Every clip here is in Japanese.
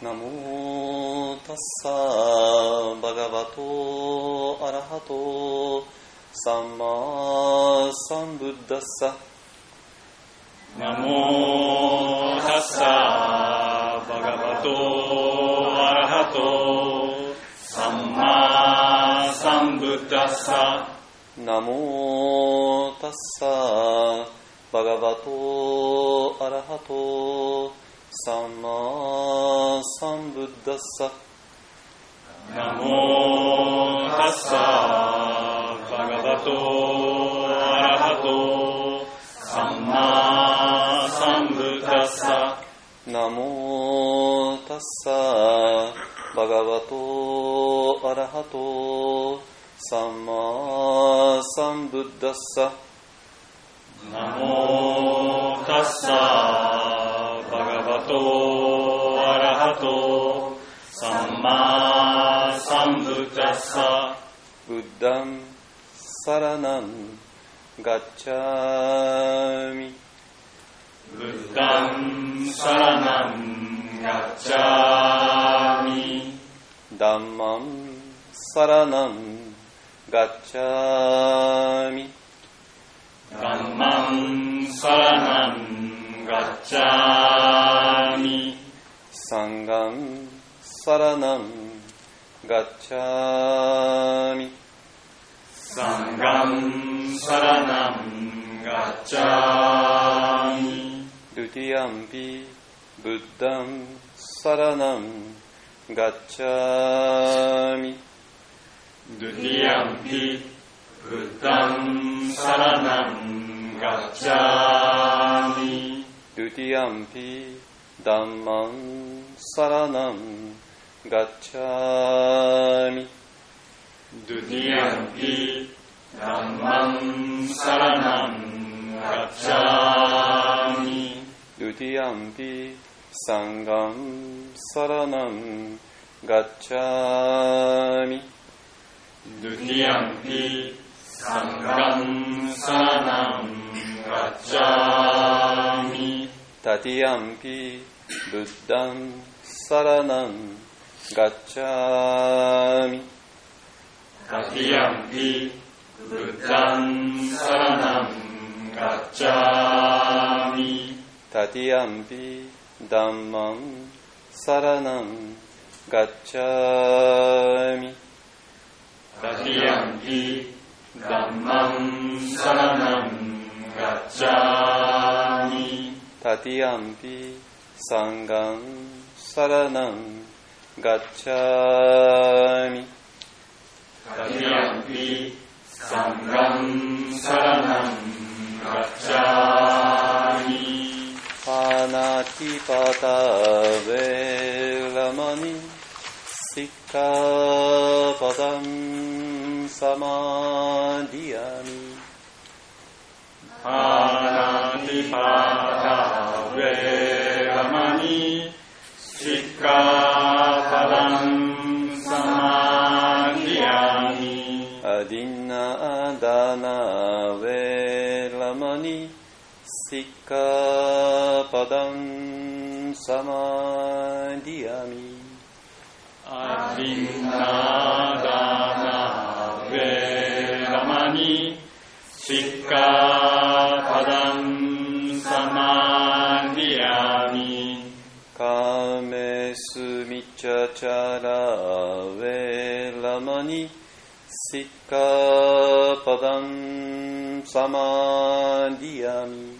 ナモタッサーバガバトアラハトサンマサンブッダッサ。 ナモタッサーバガバトアラハトサンマサンブッダッサ。 ナモタッサーバガバトアラハトサンマサンブッダッサ。 ナモタッサーバガバトアラハトサンマサンブッダッサ。 ナモタッサーバガバトアラハトサンマサンブッダッサ。 ナモタッサーバガバトアラハトサンマサンブッダッサ。 ブッダンサラナンガッチャミ。 ブッダンサラナンガッチャミ。 ダンマンサラナンガッチャミ。 ダンマンサラナンガッチャミ。 サンガンサラナンガッチャミ。 サンガンサラナンガッチャミ。 ドゥティアンピブッダンサラナンガッチャミ。 ドゥティアンピブッダンサラナンガッチャミ。 ドゥティアンピダンマンサラナンガッチャミ。 ドゥティアンピダンマンサラナンガッチャミ。 ドゥティアンピサンガンサラナンガッチャミ。 ドゥティアンピサンガンサラナンガッチャミ。 タティアンピブッダンサラナンガッチャミ。 タティアンピブッダンサラナンガッチャミ。 タティアンピダンマンサラナンガッチャミ。 タティアンピダンマンサラナンガッチャミ。 タティアンピサンガンサラナンガッチャミ。 タティアンピサンガンサラナンガッチャミ。 パナティパタヴェラマニシッカパダンサマディアミ。 パナティパタヴェラマニシッカパダンサマディアミ。 アディナダナヴェラマニシッカパダンサマディアミ。 アディナダナヴェラマニシッカパダンサマディアミ。 カメスミチャチャラヴェラマニシッカパダンサマディアミ。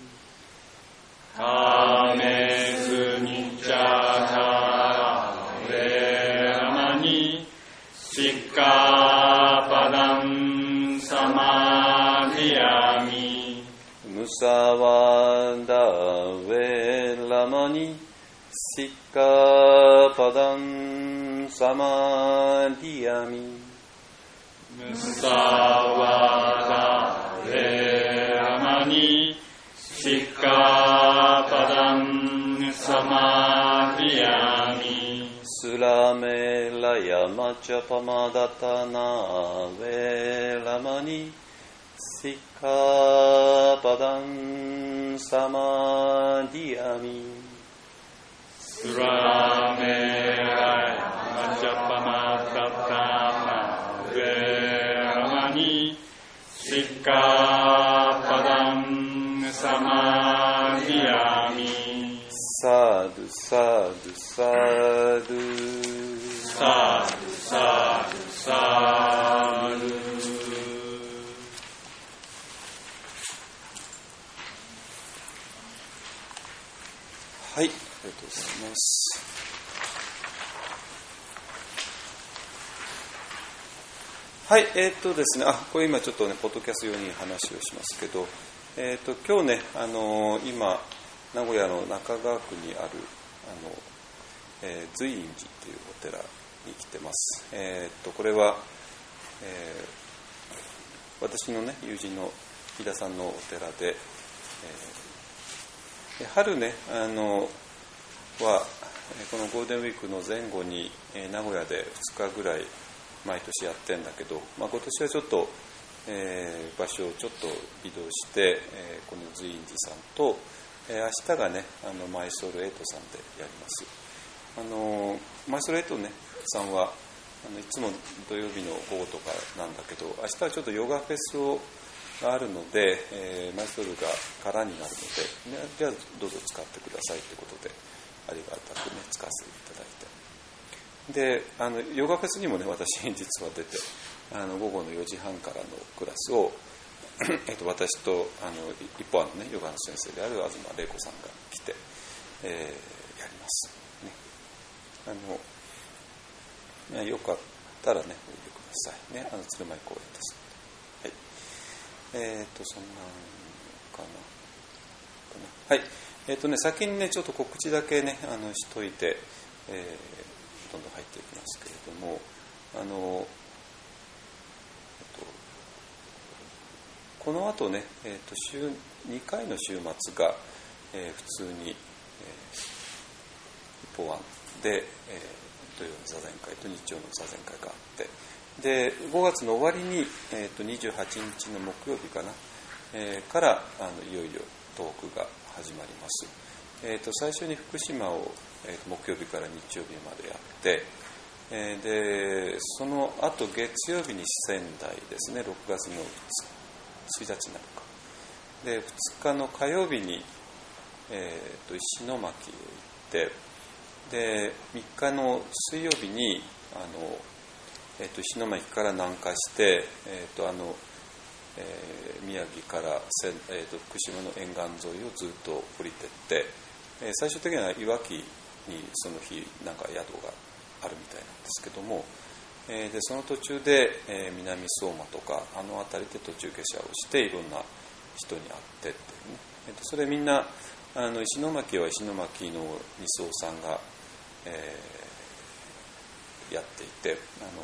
カメスミチャチャラヴェラマニシッカパダンサマディアミ。 ムサワダヴェラマニシッカパダンサマディアミ。 ムサワダヴェラマニシッカパダンサマディアミ。 スラメラヤマチャパマダタナヴェラマニシッカパダンサマディアミ。 スラメドゥサードゥサードゥサードゥサードゥサードゥ。 はい、ありがとうございます。はい、ですね、これ今ちょっとね、ポッドキャスト用に話をしますけど、今日ね、今、名古屋の中川区にある、随院寺というお寺に来てます。これは、私のね、友人の飯田さんのお寺で、春ね、は、このゴールデンウィークの前後に、名古屋で2日ぐらい毎年やってんだけど、今年はちょっと、場所をちょっと移動して、この随院寺さんと、明日がね、マイソールエイトさんでやります。マイソールエイト、ね、さんはいつも土曜日の午後とかなんだけど、明日はちょっとヨガフェスがあるので、マイソールが空になるので、じゃあどうぞ使ってくださいということで、ありがたくね、使わせていただいて。で、ヨガフェスにもね、私実は出て、午後の4時半からのクラスを、私と一方のね、ヨガの先生である東玲子さんが来て、やります。ね、よかったらね、おいでくださいね。鶴舞公園です。はい。そんなんかな。はい。先にね、ちょっと告知だけね、しといて、どんどん入っていきますけれども、この後ね、週2回の週末が、普通に、一方案で、土曜の座禅会と日曜の座禅会があって、で5月の終わりに、28日の木曜日かな、からいよいよ東北が始まります。最初に福島を、木曜日から日曜日までやって、でその後月曜日に仙台ですね、6月の1日になるかで、2日の火曜日に、石巻を行って、で3日の水曜日に石巻から南下して、宮城から福島の沿岸沿いをずっと降りていって、最終的にはいわきにその日なんか宿があるみたいなんですけども、でその途中で、南相馬とか辺りで途中下車をしていろんな人に会ってっていうね、それみんな石巻は石巻の二僧さんが、やっていて、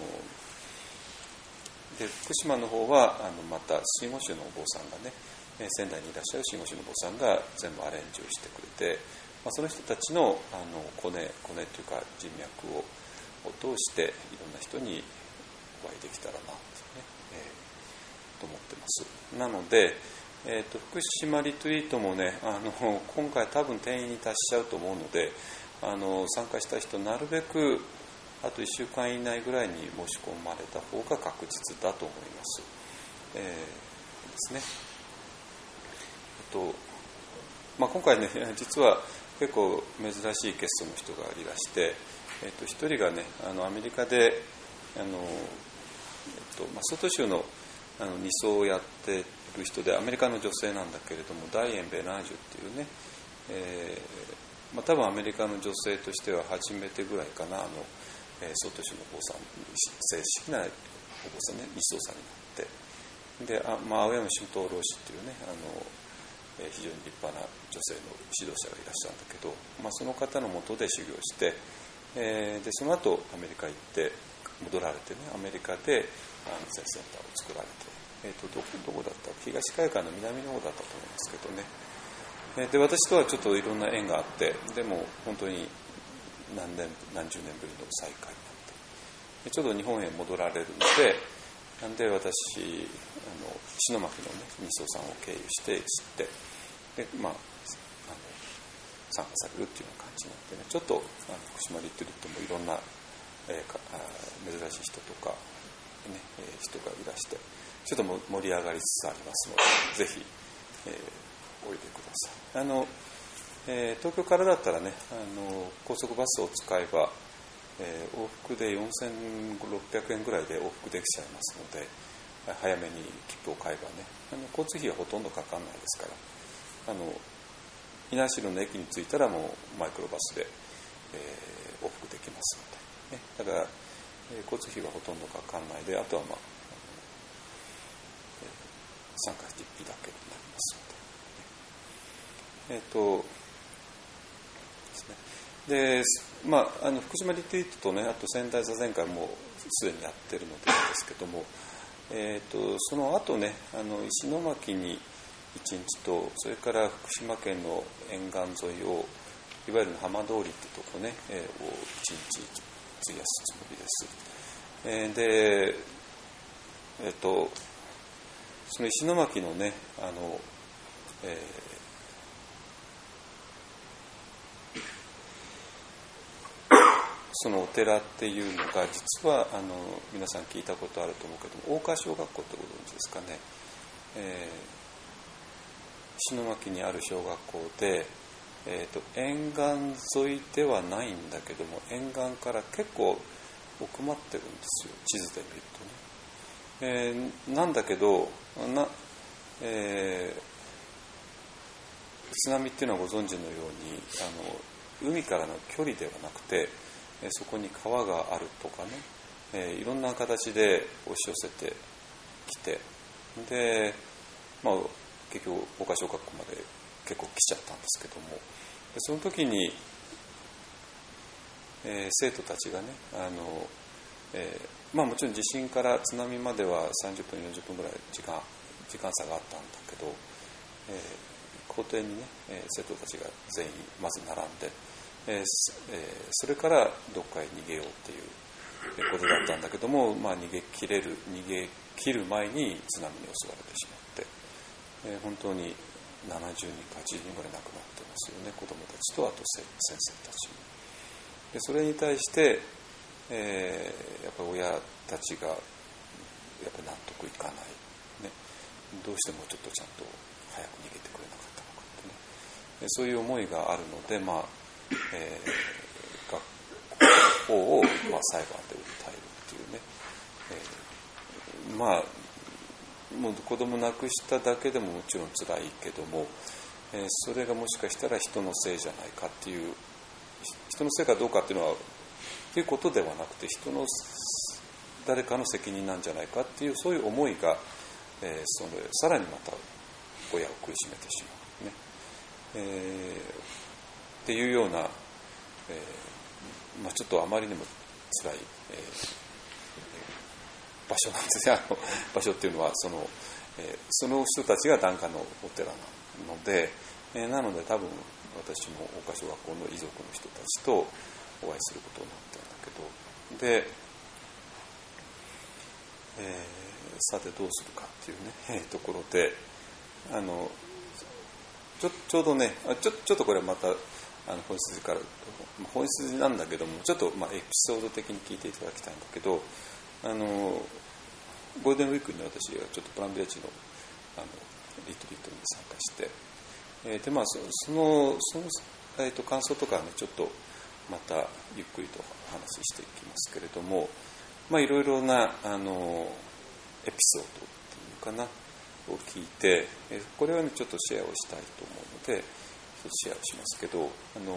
で福島の方はまた真言宗のお坊さんがね、仙台にいらっしゃる真言宗のお坊さんが全部アレンジをしてくれて、その人たちのコネというか人脈を通していろんな人にお会いできたらなと、ねと思ってます。なので、福島リトリートもね、今回多分定員に達しちゃうと思うので、参加した人なるべくあと1週間以内ぐらいに申し込まれた方が確実だと思います。ですね。今回ね、実は結構珍しいゲストの人がいらして、一人がね、アメリカで外州の二層をやってる人で、アメリカの女性なんだけれども、ダイエン・ベナージュっていうね、多分アメリカの女性としては初めてぐらいかな、外州のお坊さん、正式なお坊さんね、二層さんになって、で青山俊東老師っていうね、非常に立派な女性の指導者がいらっしゃるんだけど、その方の下で修行して、でその後アメリカ行って戻られてね、アメリカでセンターを作られて、どこだった東海岸の南の方だったと思いますけどね、で私とはちょっといろんな縁があって、でも本当に何十年ぶりの再会になって、ちょうど日本へ戻られるので、なんで私石巻のね二層さんを経由して知って、で参加されるっていうような感じになってね、ちょっと福島リトリートもいろんな、珍しい人とか、ね人がいらして、ちょっと盛り上がりつつありますので、ぜひ、おいでください。 東京からだったらね、高速バスを使えば、往復で4600円ぐらいで往復できちゃいますので、早めに切符を買えばね、交通費はほとんどかかんないですから、稲城の駅に着いたらもうマイクロバスで、往復できますので、ね、だから、交通費はほとんどかかんないで、あとは参加費だけになりますので。で、福島リトリートとね、あと仙台座禅会もすでにやってるのでいいんですけども、その後ね、石巻に1日と、それから福島県の沿岸沿いを、いわゆる浜通りってとこね、を1日費やすつもりです。で、その石巻のね、そのお寺っていうのが実は皆さん聞いたことあると思うけども、大川小学校ってご存知ですかね。石巻にある小学校で、沿岸沿いではないんだけども、沿岸から結構奥まってるんですよ、地図で見るとね。なんだけど津波っていうのはご存知のように海からの距離ではなくて、そこに川があるとかね、いろんな形で押し寄せてきて、で、結局大川小学校まで結構来ちゃったんですけども、その時に、生徒たちがね、もちろん地震から津波までは30分40分ぐらい時間差があったんだけど、校庭にね、生徒たちが全員まず並んで、それからどっかへ逃げようっていうことだったんだけども、逃げ切る前に津波に襲われてしまって、本当に70人か80人ぐらい亡くなってますよね、子どもたちとあと先生たちも。でそれに対して、やっぱり親たちがやっぱり納得いかない、ね、どうしてもちょっとちゃんと早く逃げてくれなかったのかってね、そういう思いがあるので、学校を、裁判で訴えるっていうね、もう子供亡くしただけでももちろん辛いけども、それがもしかしたら人のせいじゃないかっていう、人のせいかどうかっていうのはっていうことではなくて、誰かの責任なんじゃないかっていう、そういう思いが、さらにまた親を苦しめてしまうね、っていうような、ちょっとあまりにも辛い、場所なんですね。場所っていうのはその人たちが檀家のお寺なので、なので多分私も大川小学校の遺族の人たちとお会いすることになってるんだけど、で、さてどうするかっていうね、ところで、ちょうどね、ちょっとこれまた本筋なんだけども、ちょっとエピソード的に聞いていただきたいんだけど、ゴールデンウィークに私がちょっとプランビレッジのリトリートに参加して、でその感想とかね、ちょっとまたゆっくりとお話ししていきますけれども、いろいろなエピソードっていうかなを聞いて、これはねちょっとシェアをしたいと思うのでシェアをしますけど、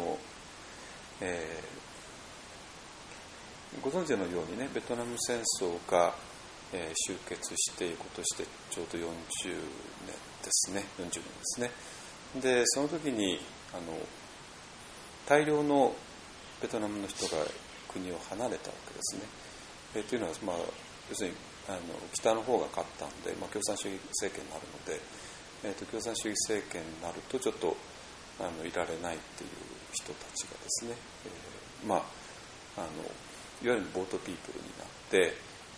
ご存知のようにね、ベトナム戦争が、終結して今年でちょうど40年ですね、40年ですね。でその時に大量のベトナムの人が国を離れたわけですね。というのは、要するに北の方が勝ったんで、共産主義政権になるので、共産主義政権になるとちょっといられないっていう人たちがですね、いわゆるボートピープルになって、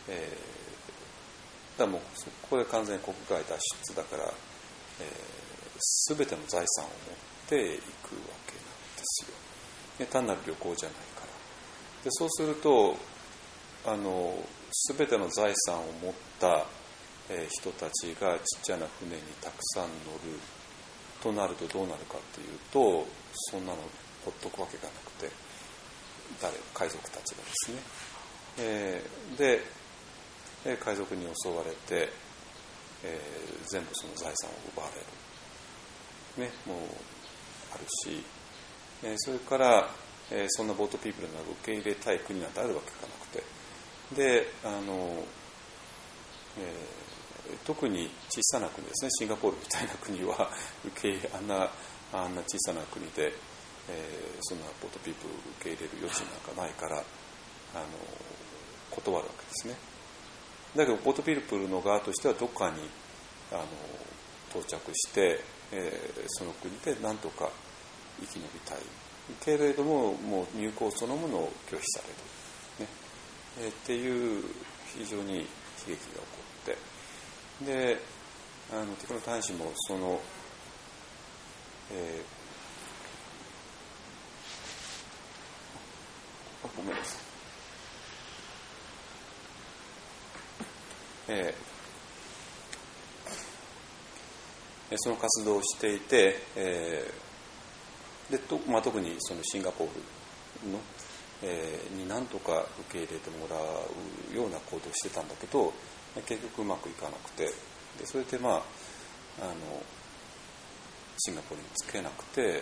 だもうこれ完全に国外脱出だから、全ての財産を持っていくわけなんですよ。単なる旅行じゃないから。でそうすると全ての財産を持った、人たちがちっちゃな船にたくさん乗るとなるとどうなるかというと、そんなのほっとくわけがなくて、海賊たちがですね、で海賊に襲われて、全部その財産を奪われる、ね、もうあるし、それから、そんなボートピープルが受け入れたい国なんてあるわけがなくて、で特に小さな国ですね、シンガポールみたいな国はあんな小さな国で、そんなボートピープルを受け入れる余地なんかないから断るわけですね。だけどボートピープルの側としてはどっかに到着して、その国で何とか生き延びたいけれども、もう入港そのものを拒否される、ね、っていう非常に悲劇が起こって、でテクノ大使もその、ごめんなさい、その活動をしていて、で特にそのシンガポールの、に何とか受け入れてもらうような行動をしてたんだけど、結局うまくいかなくて、でそれでシンガポールに着けなくて海を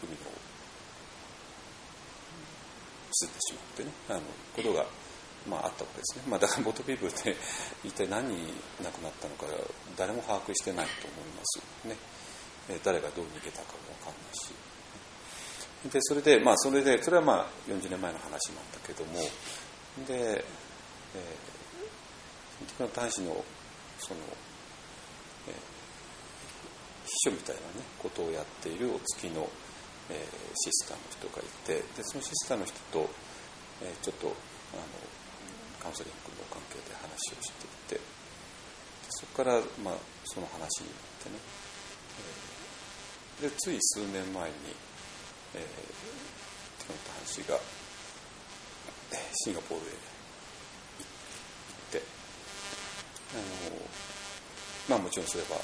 沈んでしまってね、ことが、あったわけですね。だからボートピープルって一体何人亡くなったのか誰も把握してないと思いますね。誰がどう逃げたかも分かんないし、でそれは40年前の話なんだけども、で、テクノ大使のその、秘書みたいな、ことをやっているお付きの、シスターの人がいて、でそのシスターの人と、ちょっとカウンセリングの関係で話をしていて、そこから、その話になってね、でつい数年前に、テクノ大使がシンガポールへ行って、もちろんそれは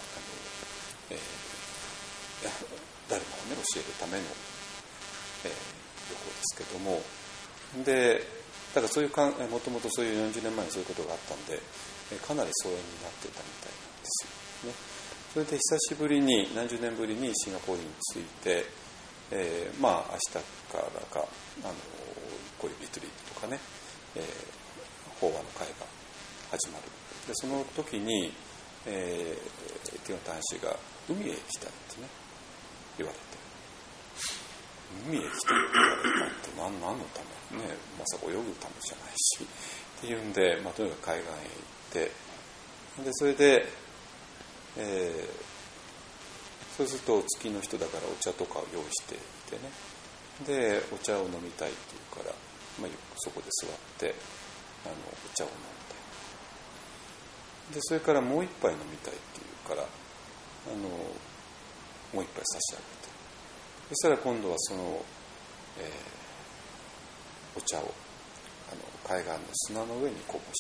誰もね教えるための、旅行ですけども、でだからそういうもともとそういう40年前にそういうことがあったんで、かなり疎遠になっていたみたいなんですよね。それで久しぶりに何十年ぶりにシンガポールに着いて、明日からかこういうリトリートとかね、法話の会が始まる。でその時に、ティノ大使が海へ行きたいってね言われて、海へ行きたいって言われたって何のためね、まさか泳ぐためじゃないしっていうんで、とにかく海岸へ行って、でそれで、そうすると月の人だからお茶とかを用意していてね、でお茶を飲みたいって言うから、そこで座ってお茶を飲んで、でそれからもう一杯飲みたいって言うからもう一杯差し上げて、そしたら今度はその、お茶を海岸の砂の上にこぼして、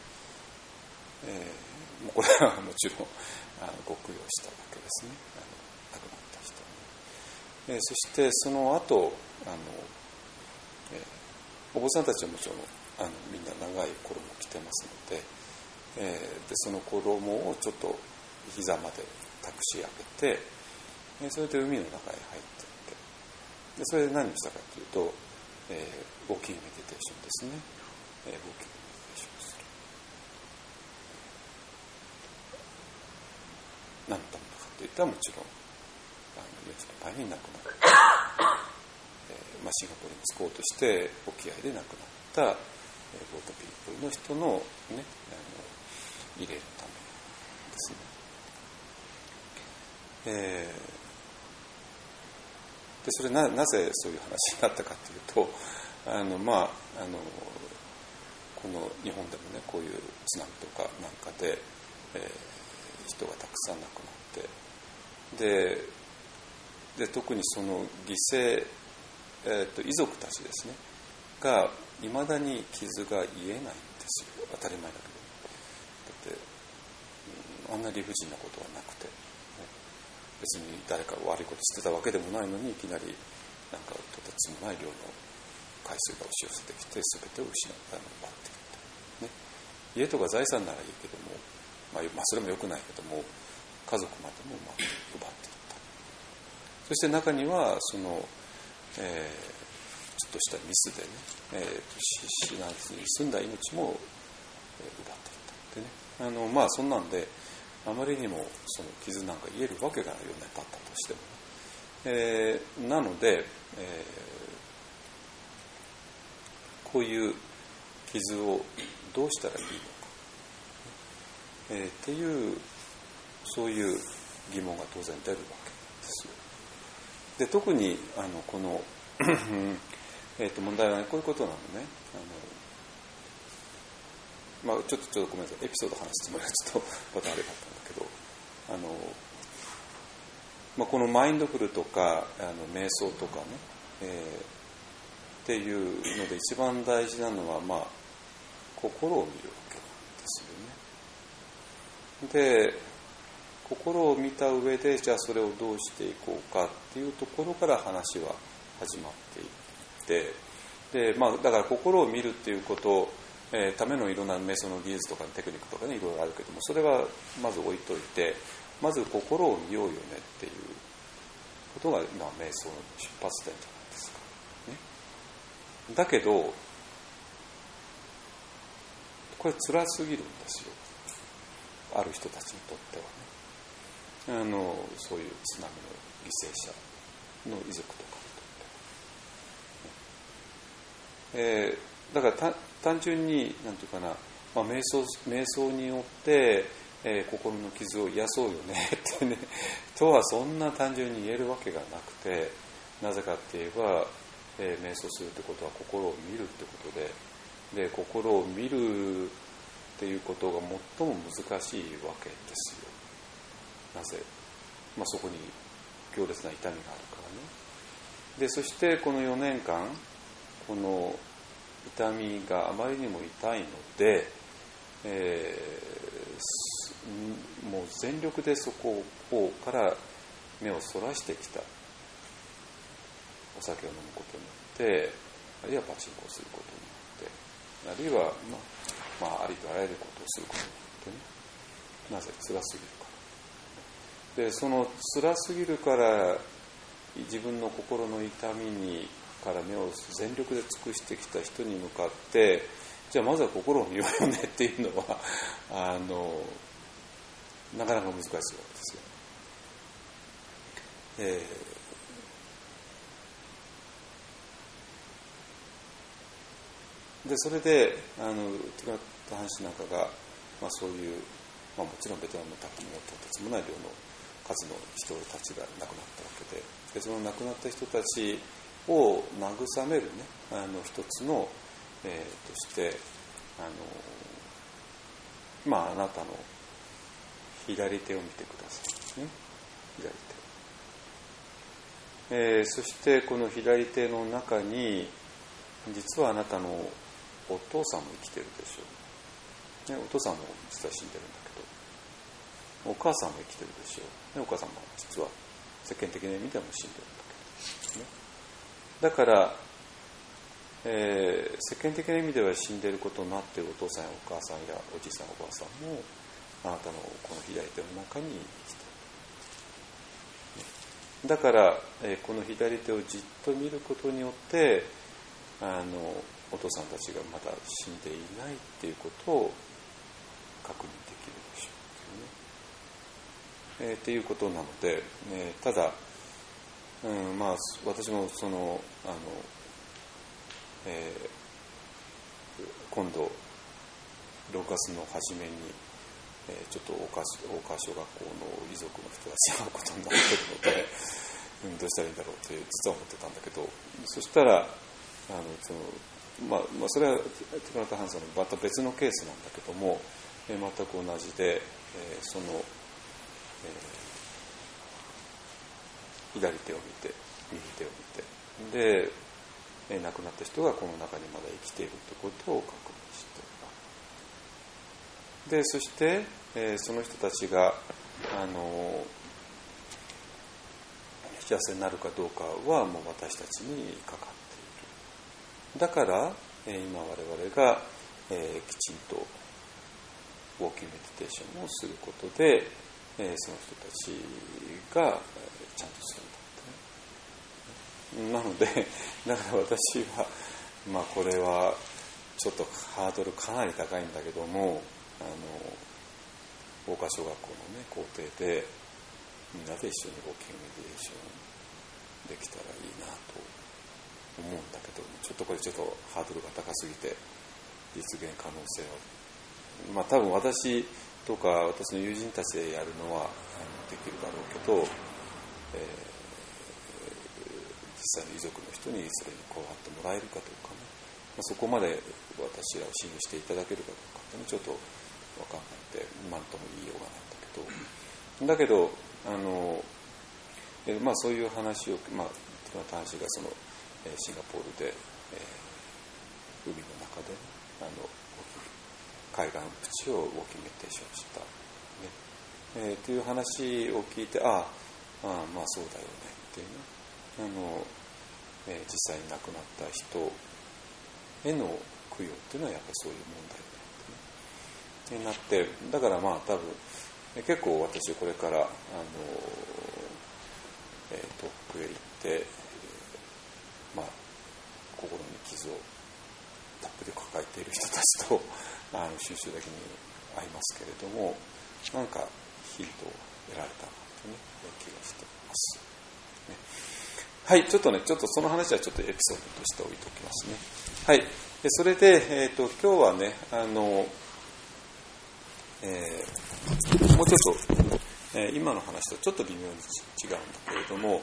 もうこれはもちろんご供養したわけですね、亡くなった人に。そしてその後お坊さんたちはもちろんみんな長い衣を着てますので、でその衣をちょっと膝まで託し上げて、それで海の中へ入っていって、でそれで何をしたかというと、ウォーキングメディテーションですね、ウォーキングメディテーションする。何のためかといったらもちろん命の前に亡くなった、シンガポールに着こうとして沖合で亡くなったボートピープルの人のね入れるためですね。でそれなぜそういう話になったかというと、この日本でもねこういう津波とかなんかで、人がたくさん亡くなって、で特にその犠牲、遺族たちですねがいまだに傷が癒えないんですよ。当たり前だけど、だってあんな理不尽なことはなくて、 別に誰か悪いことしてたわけでもないのに、いきなりなんかとてつもない量の海水が押し寄せてきて全てを奪っていった、ね、家とか財産ならいいけども、それも良くないけども家族までも奪っていった。そして中にはその、ちょっとしたミスでね、済んだ命も奪っていったでね、そんなんであまりにもその傷なんか言えるわけがないよね、経ったとしても、なので、こういう傷をどうしたらいいのか、っていうそういう疑問が当然出るわけですよ。で特にこの問題は、ね、こういうことなのね。ちょっとごめんなさい、エピソード話すつもりはちょっとまたあれだったんだけど、このマインドフルとか瞑想とかね、っていうので一番大事なのは、心を見るわけなんですよね。で心を見た上で、じゃあそれをどうしていこうかっていうところから話は始まっていって、で、だから心を見るっていうことためのいろんな瞑想の技術とかテクニックとかね、いろいろあるけども、それはまず置いといて、まず心を見ようよねっていうことが、瞑想の出発点じゃないですか、ね。だけどこれ辛すぎるんですよ、ある人たちにとってはね。そういう津波の犠牲者の遺族とかにとっては、だから単純になんていうかな、瞑想によって、心の傷を癒そうよねってねとはそんな単純に言えるわけがなくて、なぜかって言えば、瞑想するってことは心を見るってことで、心を見るっていうことが最も難しいわけですよ。なぜ、そこに強烈な痛みがあるからね。でそしてこの4年間この痛みがあまりにも痛いので、もう全力でそこから目をそらしてきた。お酒を飲むことによって、あるいはパチンコをすることによって、あるいは、ありとあらゆることをすることによってね。なぜ辛すぎるから。でその辛すぎるから自分の心の痛みから目を全力で尽くしてきた人に向かって、じゃあまずは心を見ようよねっていうのはなかなか難しいわけですよ。でそれでティカラタハン氏なんかが、そういう、もちろんベトナムのとてつもない量の数の人たちが亡くなったわけで、その亡くなった人たちを慰めるね、一つの、としてあなたの左手を見てくださいね。左手、そしてこの左手の中に実はあなたのお父さんも生きてるでしょう、ね、お父さんも実は死んでるんだけど、お母さんも生きてるでしょう、ね、お母さんも実は世間的な意味でも死んでるんだけど、ね、だから、世間的な意味では死んでいることになっているお父さんやお母さんやおじいさんおばあさんもあなたのこの左手の中に生きている。だから、この左手をじっと見ることによってお父さんたちがまだ死んでいないっていうことを確認できるでしょうっていうことなので、ただ、私もその今度6月の初めに、ちょっと大川小学校の遺族の人たちに会うことになっているのでどうしたらいいんだろうって実は思ってたんだけど、そしたらそれはティカラタハンさんのまた別のケースなんだけども、全く同じで、その、左手を見て右手を見て、で亡くなった人がこの中にまだ生きているということを確認している。でそして、その人たちが幸せになるかどうかはもう私たちにかかっている。だから、今我々が、きちんとウォーキングメディテーションをすることで、その人たちがちゃんとするんだってね。なのでだから私はこれはちょっとハードルかなり高いんだけども、大川小学校のね校庭でみんなで一緒にウォーキングメディテーションできたらいいなと思うんだけど、ちょっとこれハードルが高すぎて実現可能性は多分私とか私の友人たちでやるのはできるだろうけど、実際の遺族の人にそれに加わってもらえるかどうかね、そこまで私らを信用していただけるかどうかってちょっと分かんないって何とも言いようがないんだけど、そういう話を話がそのシンガポールで、海の中で海岸縁をウォーキングメディテーションした、ねという話を聞いて、そうだよねっていうね、実際に亡くなった人への供養っていうのはやっぱりそういう問題になって、だから多分結構私これから遠くへ行って、心に傷をたっぷり抱えている人たちと収集だけに会いますけれども、なんかヒントを得られたなという気がしています、ね。はい、ちょっとその話はちょっとエピソードとして置いておきますね。はい、それで、今日はねもうちょっと、今の話とちょっと微妙に違うんだけれども、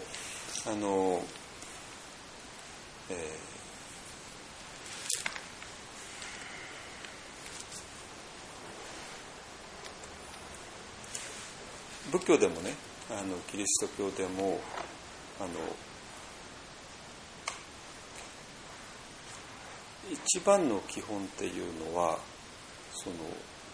仏教でもね、キリスト教でも一番の基本っていうのはその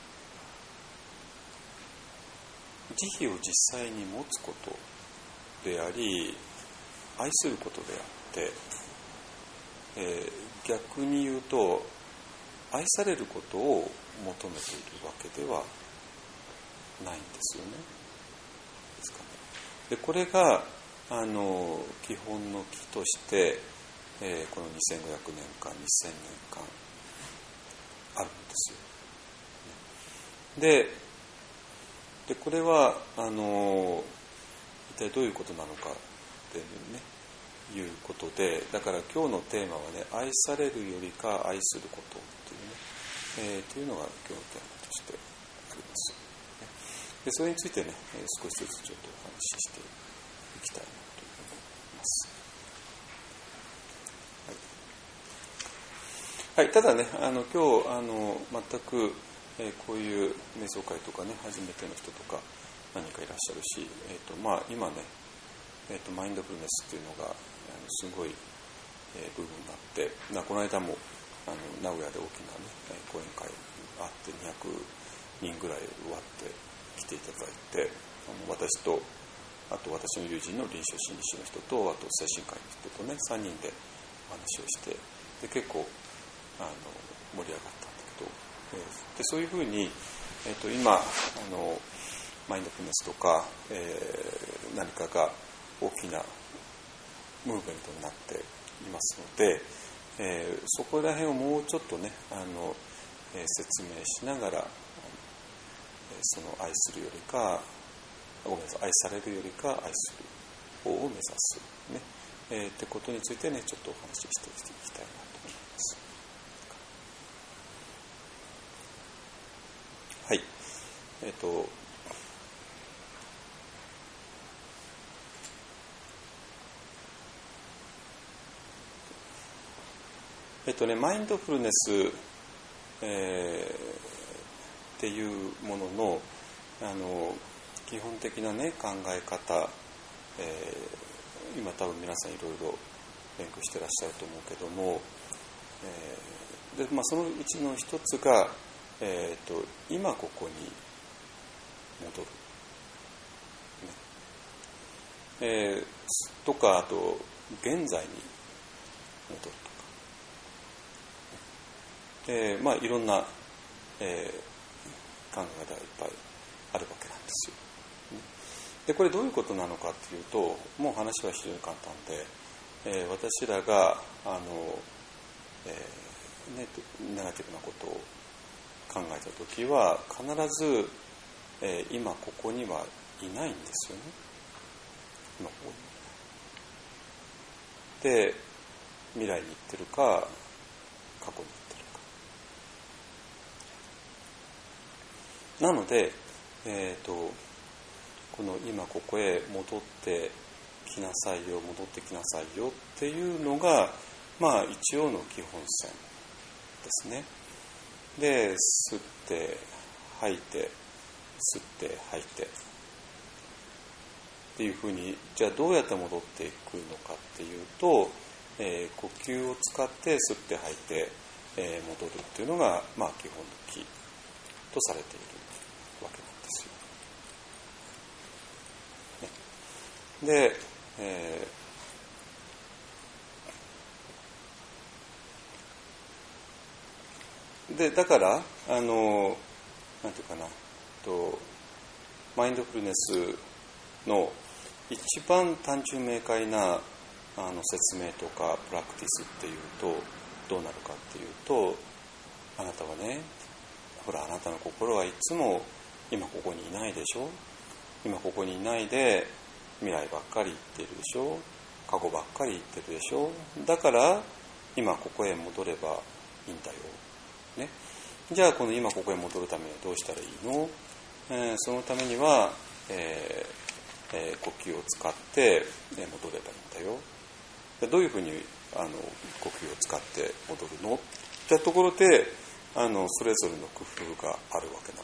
慈悲を実際に持つことであり、愛することであって、逆に言うと愛されることを求めているわけではないんですよね。ですかね。でこれが基本の木として、この2500年間2000年間あるんですよ。でこれは一体どういうことなのかっていうことで、だから今日のテーマはね、愛されるよりか愛することっていうね、というのが今日のテーマとしてあります。でそれについてね、少しずつちょっとお話ししていきたいなと思います。はい、ただね、今日全くこういう瞑想会とかね、初めての人とか何かいらっしゃるし、今ね、マインドフルネスっていうのがすごい部分があって、この間も名古屋で大きな、ね、講演会があって200人ぐらい終わって来ていただいて、私とあと私の友人の臨床心理士の人とあと精神科医の人とね3人でお話をして、で結構盛り上がったんだけど、でそういうふうに、今マインドフルネスとか、何かが大きなムーブメントになっていますので、そこら辺をもうちょっとね説明しながら、その愛するよりか愛されるよりか愛する方を目指すね、ってことについてねちょっとお話ししていきたいなと思います。はい、マインドフルネス、っていうものの、基本的な、ね、考え方、今多分皆さんいろいろ勉強してらっしゃると思うけども、でそのうちの一つが、今ここに戻る、 とか、あと現在に戻るとか、いろんな、考え方がいっぱいあるわけなんですよ。でこれどういうことなのかっていうと、もう話は非常に簡単で、私らがネガティブなことを考えたときは必ず、今ここにはいないんですよね。今ここにで未来に行ってるか過去に行ってるかなので、この今ここへ戻ってきなさいよ、戻ってきなさいよっていうのが一応の基本線ですね。で吸って吐いて吸って吐いてっていうふうに、じゃあどうやって戻っていくのかっていうと、呼吸を使って吸って吐いて、戻るっていうのが、基本のキとされているわけなんですよ。でだからなんていうかなマインドフルネスの一番単純明快な説明とかプラクティスっていうとどうなるかっていうと、あなたはね、ほらあなたの心はいつも今ここにいないでしょ。今ここにいないで未来ばっかり言ってるでしょ。過去ばっかり言ってるでしょ。だから今ここへ戻ればいいんだよ、ね、じゃあこの今ここへ戻るためにはどうしたらいいの？そのためには、呼吸を使って戻ればいいんだよ。どういうふうに呼吸を使って戻るのってところでそれぞれの工夫があるわけな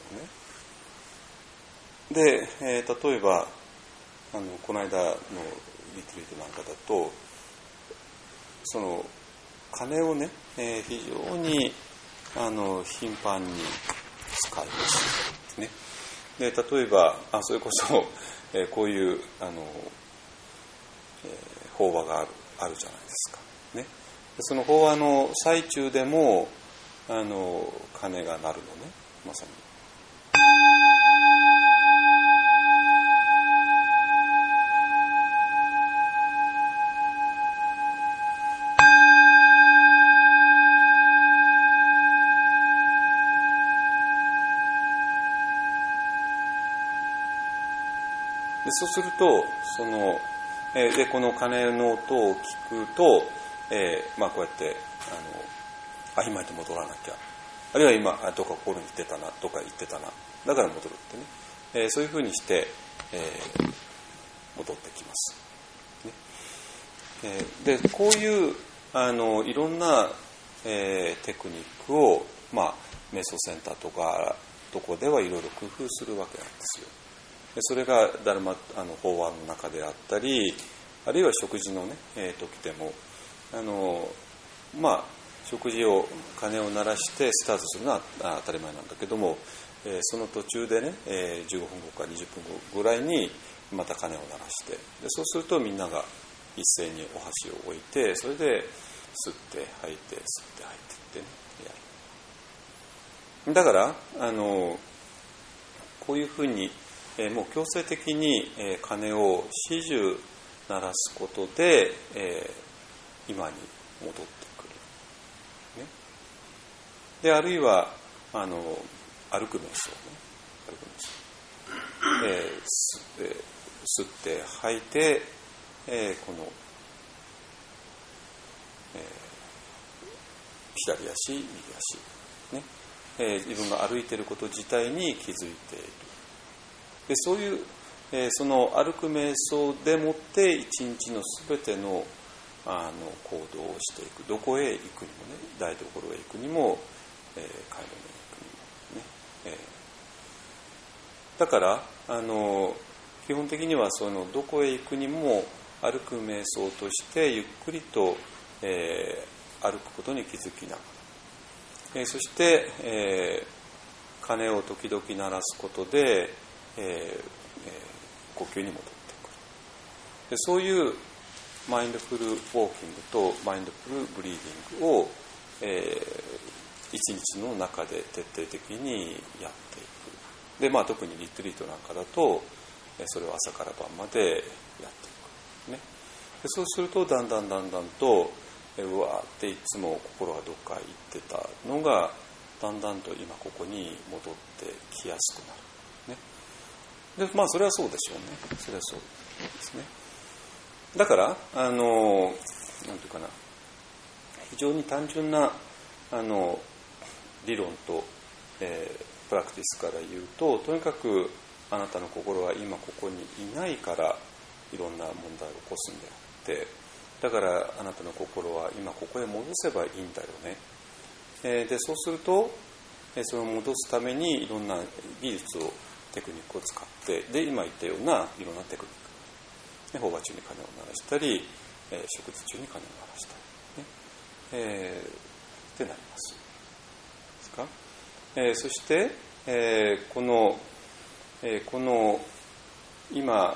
のね。で、例えばこの間のリトリートなんかだと、その鐘をね、非常に頻繁に使いますね。で例えばそれこそ、こういう法話があるじゃないですか、ね、でその法話の最中でも鐘が鳴るのね、まさに。でそうするとでこの鐘の音を聞くと、こうやって今に戻らなきゃ、あるいは今どっか心に言ってたな、どっか言ってたな、だから戻るってね、そういうふうにして、戻ってきます、ね。でこういういろんな、テクニックを、瞑想センターとかどこではいろいろ工夫するわけなんですよ。それがダルマ法話の中であったり、あるいは食事の、ね時でも食事を鐘を鳴らしてスタートするのは当たり前なんだけども、その途中でね、15分後か20分後ぐらいにまた鐘を鳴らして、でそうするとみんなが一斉にお箸を置いて、それで吸って吐いて吸って吐いてってねやる。だからこういうふうにもう強制的に鐘を始終鳴らすことで、今に戻ってくる、ね、であるいは歩く瞑想ね、吸って吐いて、この、左足右足、ね、自分が歩いていること自体に気づいている。でそういう、その歩く瞑想でもって一日のすべての行動をしていく。どこへ行くにもね、台所へ行くにも、買い物へ行くにもね、だから基本的にはそのどこへ行くにも歩く瞑想としてゆっくりと、歩くことに気づきながら、そして、鐘を時々鳴らすことで、呼吸に戻ってくる。 でそういうマインドフルウォーキングとマインドフルブリーディングを、一日の中で徹底的にやっていく。で、特にリトリートなんかだとそれを朝から晩までやっていく、ね、でそうするとだんだんとうわーっていつも心がどっか行ってたのがだんだんと今ここに戻ってきやすくなる、ね、でそれはそうでしょうね。それはそうですね。だからなんていうかな、非常に単純な理論と、プラクティスから言うと、とにかくあなたの心は今ここにいないからいろんな問題を起こすんであって、だからあなたの心は今ここへ戻せばいいんだよね。でそうするとそれを戻すためにいろんな技術をテクニックを使って、で今言ったようないろんなテクニック、法話中に鐘を鳴らしたり、食事中に鐘を鳴らしたり、ねってなりますですか。そして、この今、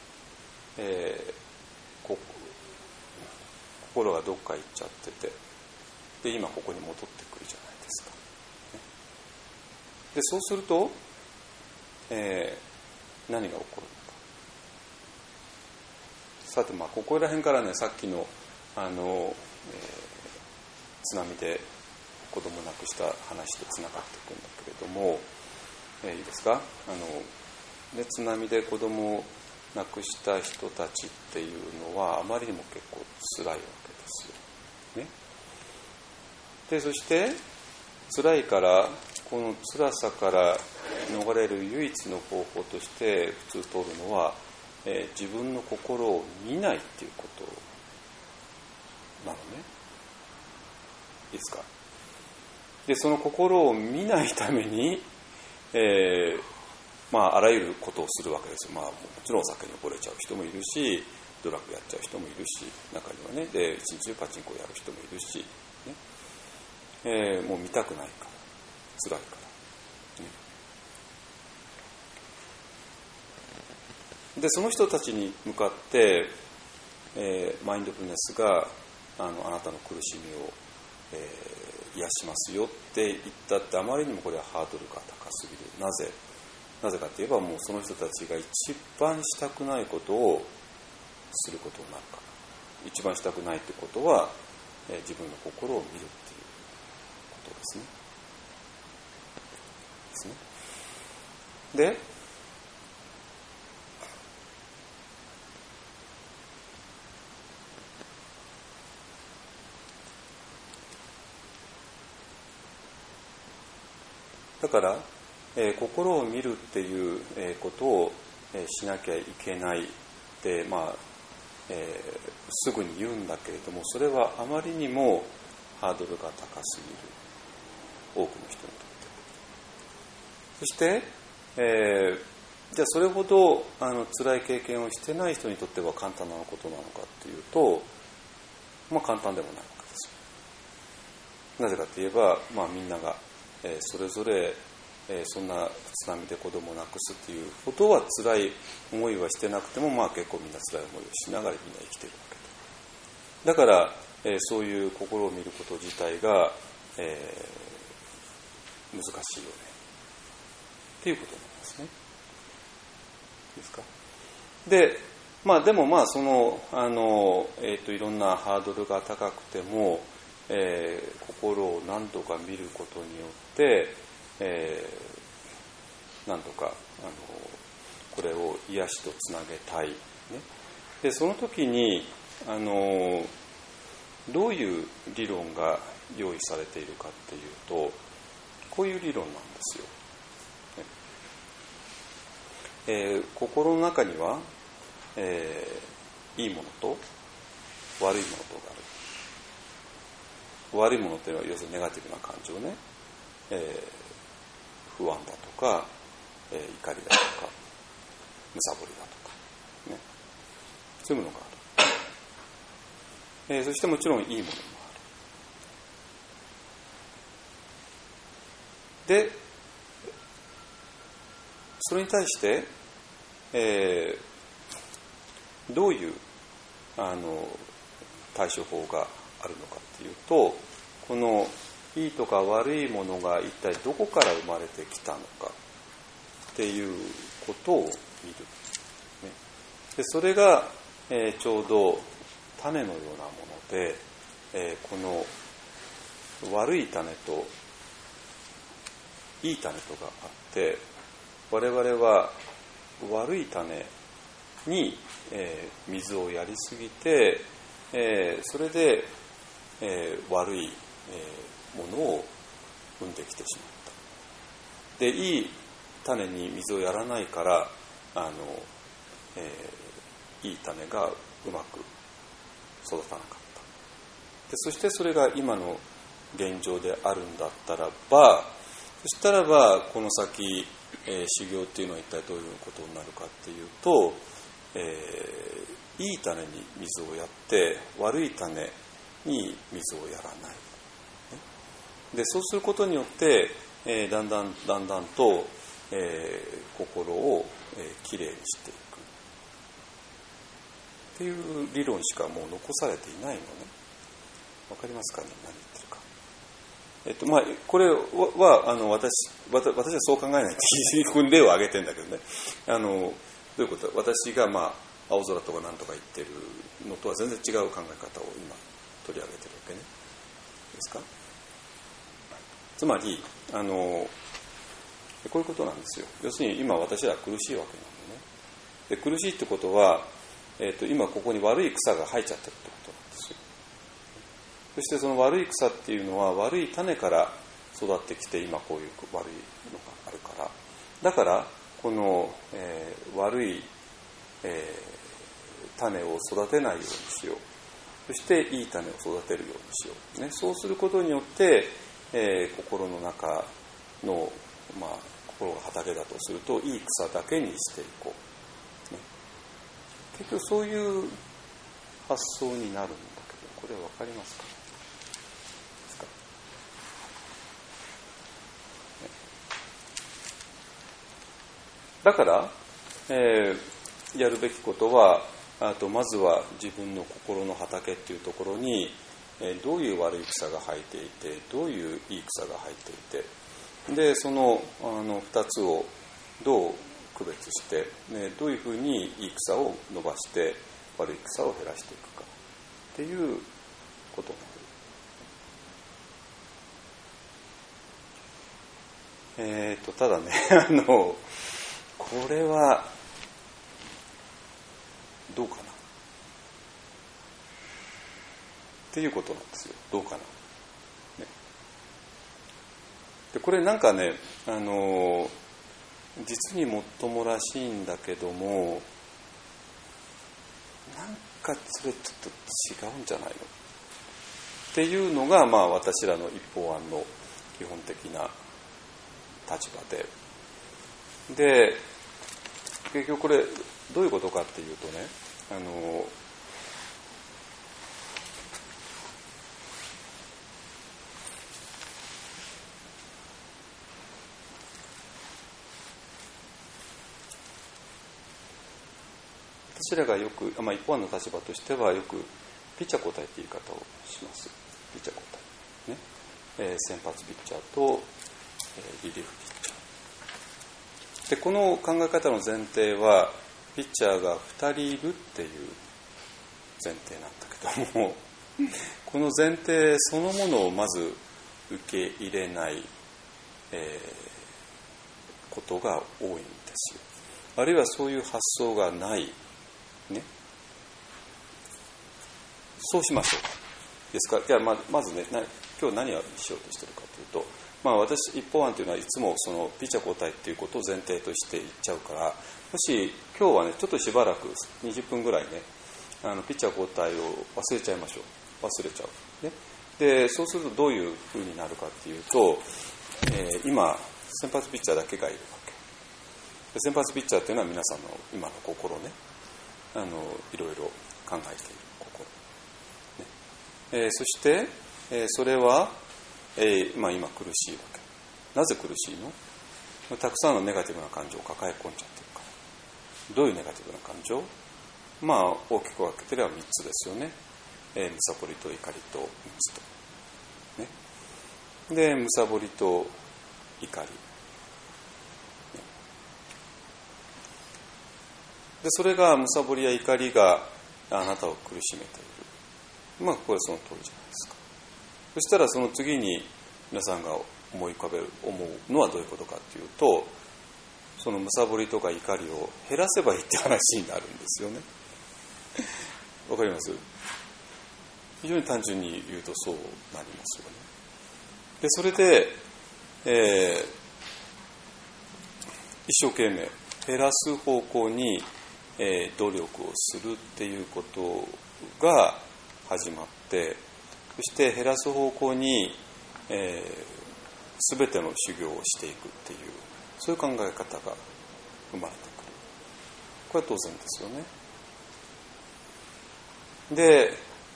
心がどっか行っちゃってて、で今ここに戻ってくるじゃないですか。でそうすると、何が起こるのか。さてここら辺からね、さっきの津波で子供を亡くした話とつながっていくんだけれども、いいですか。津波で子供を亡くした人たちっていうのはあまりにも結構辛いわけですよ、ね、でそして辛いから、この辛さから逃れる唯一の方法として普通取るのは、自分の心を見ないっていうことなのね。いいですか。でその心を見ないために、あらゆることをするわけですよ。もちろんお酒に溺れちゃう人もいるし、ドラッグやっちゃう人もいるし、中にはね、で一日中パチンコやる人もいるし、ね、もう見たくないから、辛いから、ね、でその人たちに向かって、マインドフルネスがあなたの苦しみを、癒しますよって言ったって、あまりにもこれはハードルが高すぎる。なぜかといえば、もうその人たちが一番したくないことをすることになるから。一番したくないってことは、自分の心を見るっていうことですね。で、だから、心を見るっていうことをしなきゃいけないって、すぐに言うんだけれども、それはあまりにもハードルが高すぎる、多くの人にとって。そして、じゃあそれほど辛い経験をしてない人にとっては簡単なことなのかっていうと、簡単でもないわけですよ。なぜかといえば、みんながそれぞれそんな津波で子供を亡くすっていうことは辛い思いはしてなくても、結構みんな辛い思いをしながらみんな生きてるわけで、だから、そういう心を見ること自体が、難しいよねっていうことなんですね。いいですか。で、でもそのいろんなハードルが高くても、心を何度か見ることによって、何度かこれを癒しとつなげたい、ね、でその時にどういう理論が用意されているかっていうと、こういう理論なんですよ。心の中には、いいものと悪いものとがある。悪いものっていうのは要するにネガティブな感情ね、不安だとか、怒りだとか、むさぼりだとか、ね、そういうものがある。そしてもちろんいいものもある。で、それに対して、 どういう対処法があるのかっていうと、このいいとか悪いものが一体どこから生まれてきたのかっていうことを見る、ね、でそれが、ちょうど種のようなもので、この悪い種といい種とがあって、我々は悪い種に、水をやりすぎて、それで、悪い、ものを生んできてしまった。で、いい種に水をやらないからいい種がうまく育たなかった。でそしてそれが今の現状であるんだったらば、そしたらばこの先、修行っていうのは一体どういうことになるかっていうと、いい種に水をやって悪い種に水をやらない。でそうすることによって、だんだんと、心を、きれいにしていくっていう理論しかもう残されていないのね。わかりますかね、何言ってるか。これは私はそう考えないってここに例を挙げてるんだけどね、どういうこと？私が、青空とか何とか言ってるのとは全然違う考え方を今取り上げてるわけね。ですか？つまりこういうことなんですよ。要するに今私は苦しいわけなのね。で苦しいってことは、今ここに悪い草が生えちゃってるってことなんですよ。そしてその悪い草っていうのは悪い種から育ってきて今こういう悪いのがあるから、だからこの、悪い、種を育てないようにしよう。そしていい種を育てるようにしよう、ね、そうすることによって、心の中の、心が畑だとするといい草だけにしていこう、ね、結局そういう発想になるんだけど、これ分かりますか？だから、やるべきことはまずは自分の心の畑っていうところに、どういう悪い草が生えていて、どういういい草が生えていて、でその2つをどう区別して、ね、どういうふうにいい草を伸ばして悪い草を減らしていくかっていうことになる。ただねこれはどうかなっていうことなんですよ。どうかな、ね、でこれなんかね、実にもっともらしいんだけども、なんかそれちょっと違うんじゃないのっていうのが、私らの一方案の基本的な立場で、結局これどういうことかっていうとね、私らがよく、一方案の立場としてはよくピッチャー交代っていう言い方をします。ピッチャー交代、ね、先発ピッチャーと、リリーフピッチャーで、この考え方の前提はピッチャーが2人いるっていう前提なんだけどもこの前提そのものをまず受け入れない、ことが多いんですよ。あるいはそういう発想がないね、そうしましょうですか。じゃあ まずね、今日何をしようとしているかというと、私一方案というのはいつもそのピッチャー交代ということを前提として言っちゃうから、もし今日はねちょっとしばらく20分ぐらいねピッチャー交代を忘れちゃいましょう。忘れちゃう、ね、でそうするとどういうふうになるかっていうと、今先発ピッチャーだけがいるわけで、先発ピッチャーっていうのは皆さんの今の心ね、いろいろ考えている心、ね、そして、それは、今苦しいわけ。なぜ苦しいの？たくさんのネガティブな感情を抱え込んじゃってるから。どういうネガティブな感情？ 大きく分けてれば3つですよね。むさぼりと怒りとムツと、ね、でむさぼりと怒り、ね、でそれがむさぼりや怒りがあなたを苦しめている。これはその通りじゃないですか。そしたらその次に皆さんが思うのはどういうことかというと、そのむさぼりとか怒りを減らせばいいって話になるんですよね。わかります？非常に単純に言うとそうなりますよね。でそれで、一生懸命減らす方向に、努力をするっていうことが始まって、そして減らす方向に、全ての修行をしていくっていう、そういう考え方が生まれてくる。これは当然ですよね。で、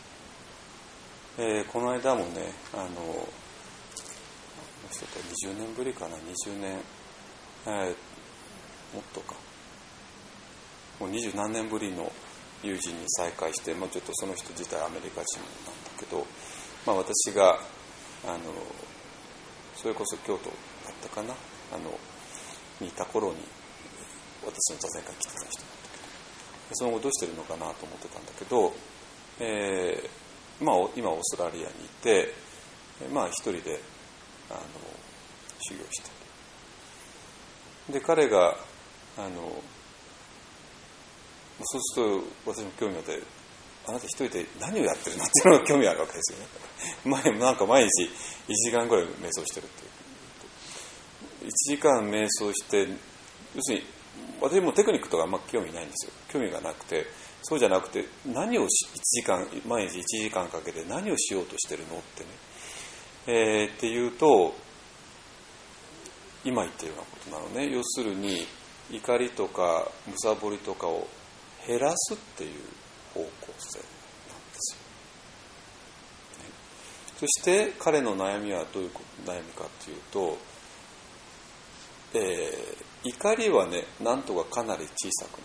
この間もね、20年ぶりかな、20年、もっとか、もう20何年ぶりの友人に再会して、ちょっとその人自体アメリカ人なんだけど、私がそれこそ京都だったかな、にいた頃に私の座禅会来てた人なんだけど、その後どうしてるのかなと思ってたんだけど、今オーストラリアにいて、一人で修行してる。で彼がそうすると私も興味があって、あなた一人で何をやってるのっていうのが興味あるわけですよね。なんか毎日1時間ぐらい瞑想してるっていう。1時間瞑想して、要するに私もテクニックとかあんま興味ないんですよ。興味がなくて、そうじゃなくて毎日1時間かけて何をしようとしてるのってね、っていうと今言ったようなことなのね。要するに怒りとかむさぼりとかを減らすっていう方向性なんですよ、ね。そして彼の悩みはどういう悩みかっていうと、怒りはね、なんとかかなり小さくなった。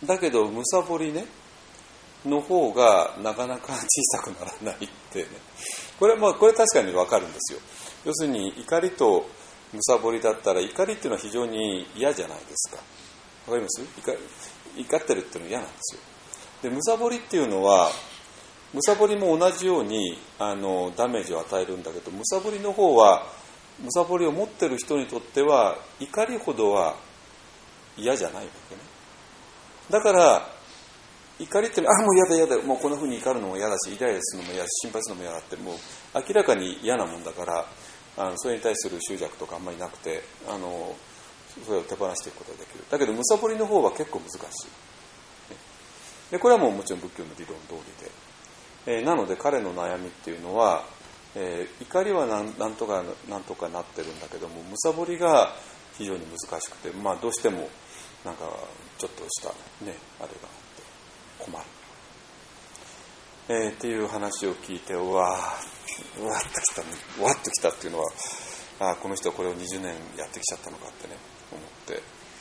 だけどむさぼりねの方がなかなか小さくならないってね。これ確かに分かるんですよ。要するに怒りとむさぼりだったら、怒りっていうのは非常に嫌じゃないですか。わかります？怒ってるっていうのは嫌なんですよ。でむさぼりっていうのは、むさぼりも同じようにダメージを与えるんだけど、むさぼりの方はむさぼりを持ってる人にとっては怒りほどは嫌じゃないわけね。だから怒りってもう嫌だ、もうこんな風に怒るのも嫌だし、イライラするのも嫌だし、心配するのも嫌だって、もう明らかに嫌なもんだから、それに対する執着とかあんまりなくて、それを手放していくことができる。だけどむさぼりの方は結構難しい。でこれはもちろん仏教の理論通りで、なので彼の悩みっていうのは、怒りはなんとかなってるんだけども、むさぼりが非常に難しくて、どうしてもなんかちょっとしたねあれがあって困る、っていう話を聞いて、うわっときたっていうのは、この人はこれを20年やってきちゃったのかってね思って、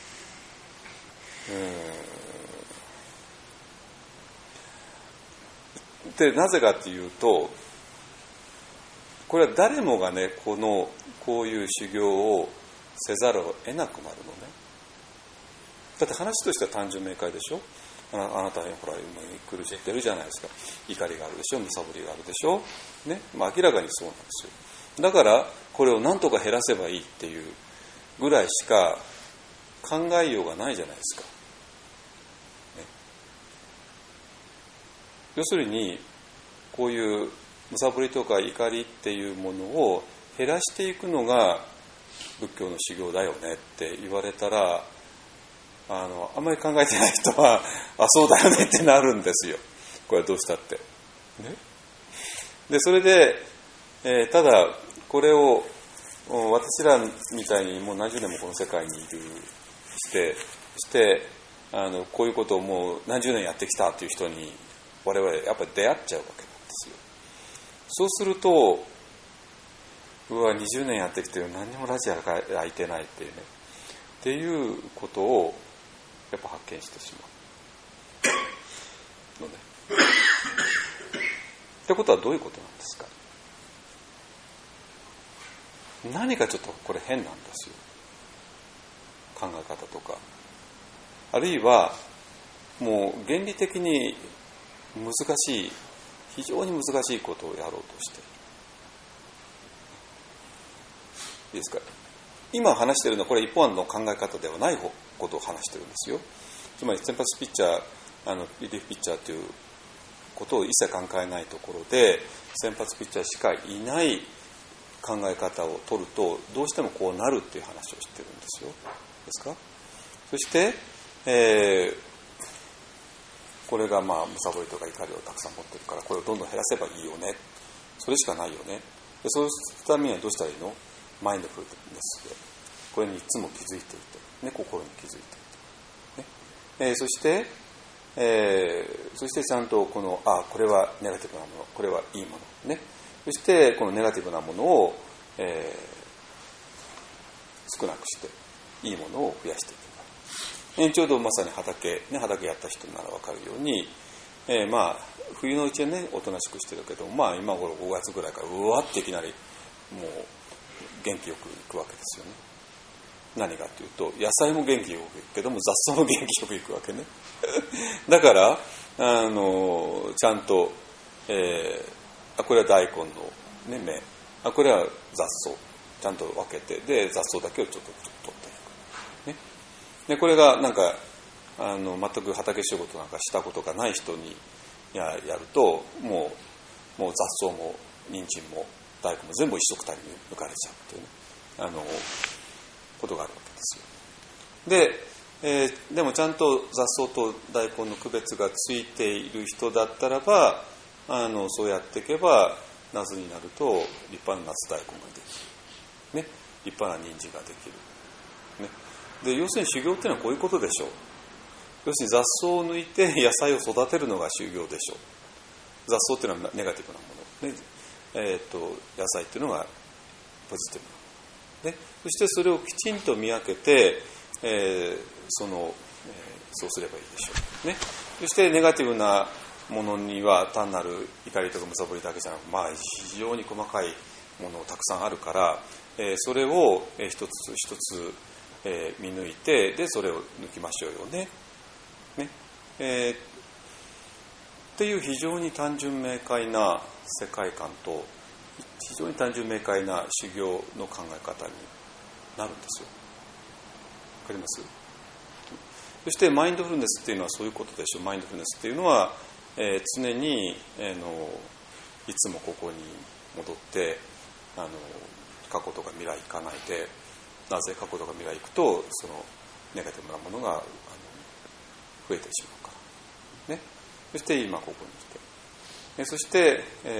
でなぜかっていうと、これは誰もがねこういう修行をせざるを得なくなるのね。だって話としては単純明快でしょ。あなたにほら今苦しんでるじゃないですか。怒りがあるでしょ、むさぼりがあるでしょ、ね。明らかにそうなんですよ。だからこれを何とか減らせばいいっていうぐらいしか考えようがないじゃないですか、ね。要するにこういうむさぼりとか怒りっていうものを減らしていくのが仏教の修行だよねって言われたら、あんまり考えてない人はそうだよねってなるんですよ。これはどうしたって、ね。でそれで、ただこれを私らみたいにもう何十年もこの世界にいるそしてこういうことをもう何十年やってきたという人に我々やっぱり出会っちゃうわけなんですよ。そうすると20年やってきて何にもラジアが開いてないっていうねっていうことをやっぱ発見してしまのね。ってことはどういうことなんですか。何かちょっとこれ変なんですよ、考え方とか。あるいはもう原理的に難しい、非常に難しいことをやろうとしている。いいですか。今話しているのはこれ一本案の考え方ではないことを話しているんですよ。つまり先発ピッチャー、リリーフピッチャーということを一切考えないところで、先発ピッチャーしかいない考え方を取るとどうしてもこうなるっていう話をしてるんですよ。ですか。そして、これがむさぼりとか怒りをたくさん持ってるから、これをどんどん減らせばいいよね、それしかないよね。でそうするためにはどうしたらいいの。マインドフルネスでこれにいつも気づいていて、ね、心に気づいていて、ね、そしてちゃんとこのこれはネガティブなもの、これはいいもの、ね、そしてこのネガティブなものを、少なくしていいものを増やしていく。ちょうどまさに畑やった人なら分かるように、冬のうちはねおとなしくしてるけど、今頃5月ぐらいからうわっていきなりもう元気よくいくわけですよね。何かというと、野菜も元気よくいくけども雑草も元気よくいくわけね。だからちゃんと、これは大根の、ね、芽、これは雑草、ちゃんと分けて、で雑草だけをちょっと取っていく、ね、でこれがなんか全く畑仕事なんかしたことがない人にやるともう雑草も人参も大根も全部一緒くたに抜かれちゃうというね、ことがあるわけですよ。でもちゃんと雑草と大根の区別がついている人だったらばそうやっていけば夏になると立派な夏大根ができる、ね、立派な人参ができる、ね、で要するに修行っていうのはこういうことでしょう。要するに雑草を抜いて野菜を育てるのが修行でしょう。雑草っていうのはネガティブなもの、ね、野菜っていうのがポジティブなもの、ね、そしてそれをきちんと見分けて、そうすればいいでしょう、ね、そしてネガティブなものには単なる怒りとかむさぼりだけじゃなく、非常に細かいものたくさんあるから、それを一つ一つ見抜いて、でそれを抜きましょうよね。っていう非常に単純明快な世界観と非常に単純明快な修行の考え方になるんですよ。わかります？そしてマインドフルネスっていうのはそういうことでしょう。マインドフルネスっていうのは、常にいつもここに戻って過去とか未来行かないで、なぜ過去とか未来行くとそのネガティブなものが増えてしまうからね。そして今ここに来て、そして、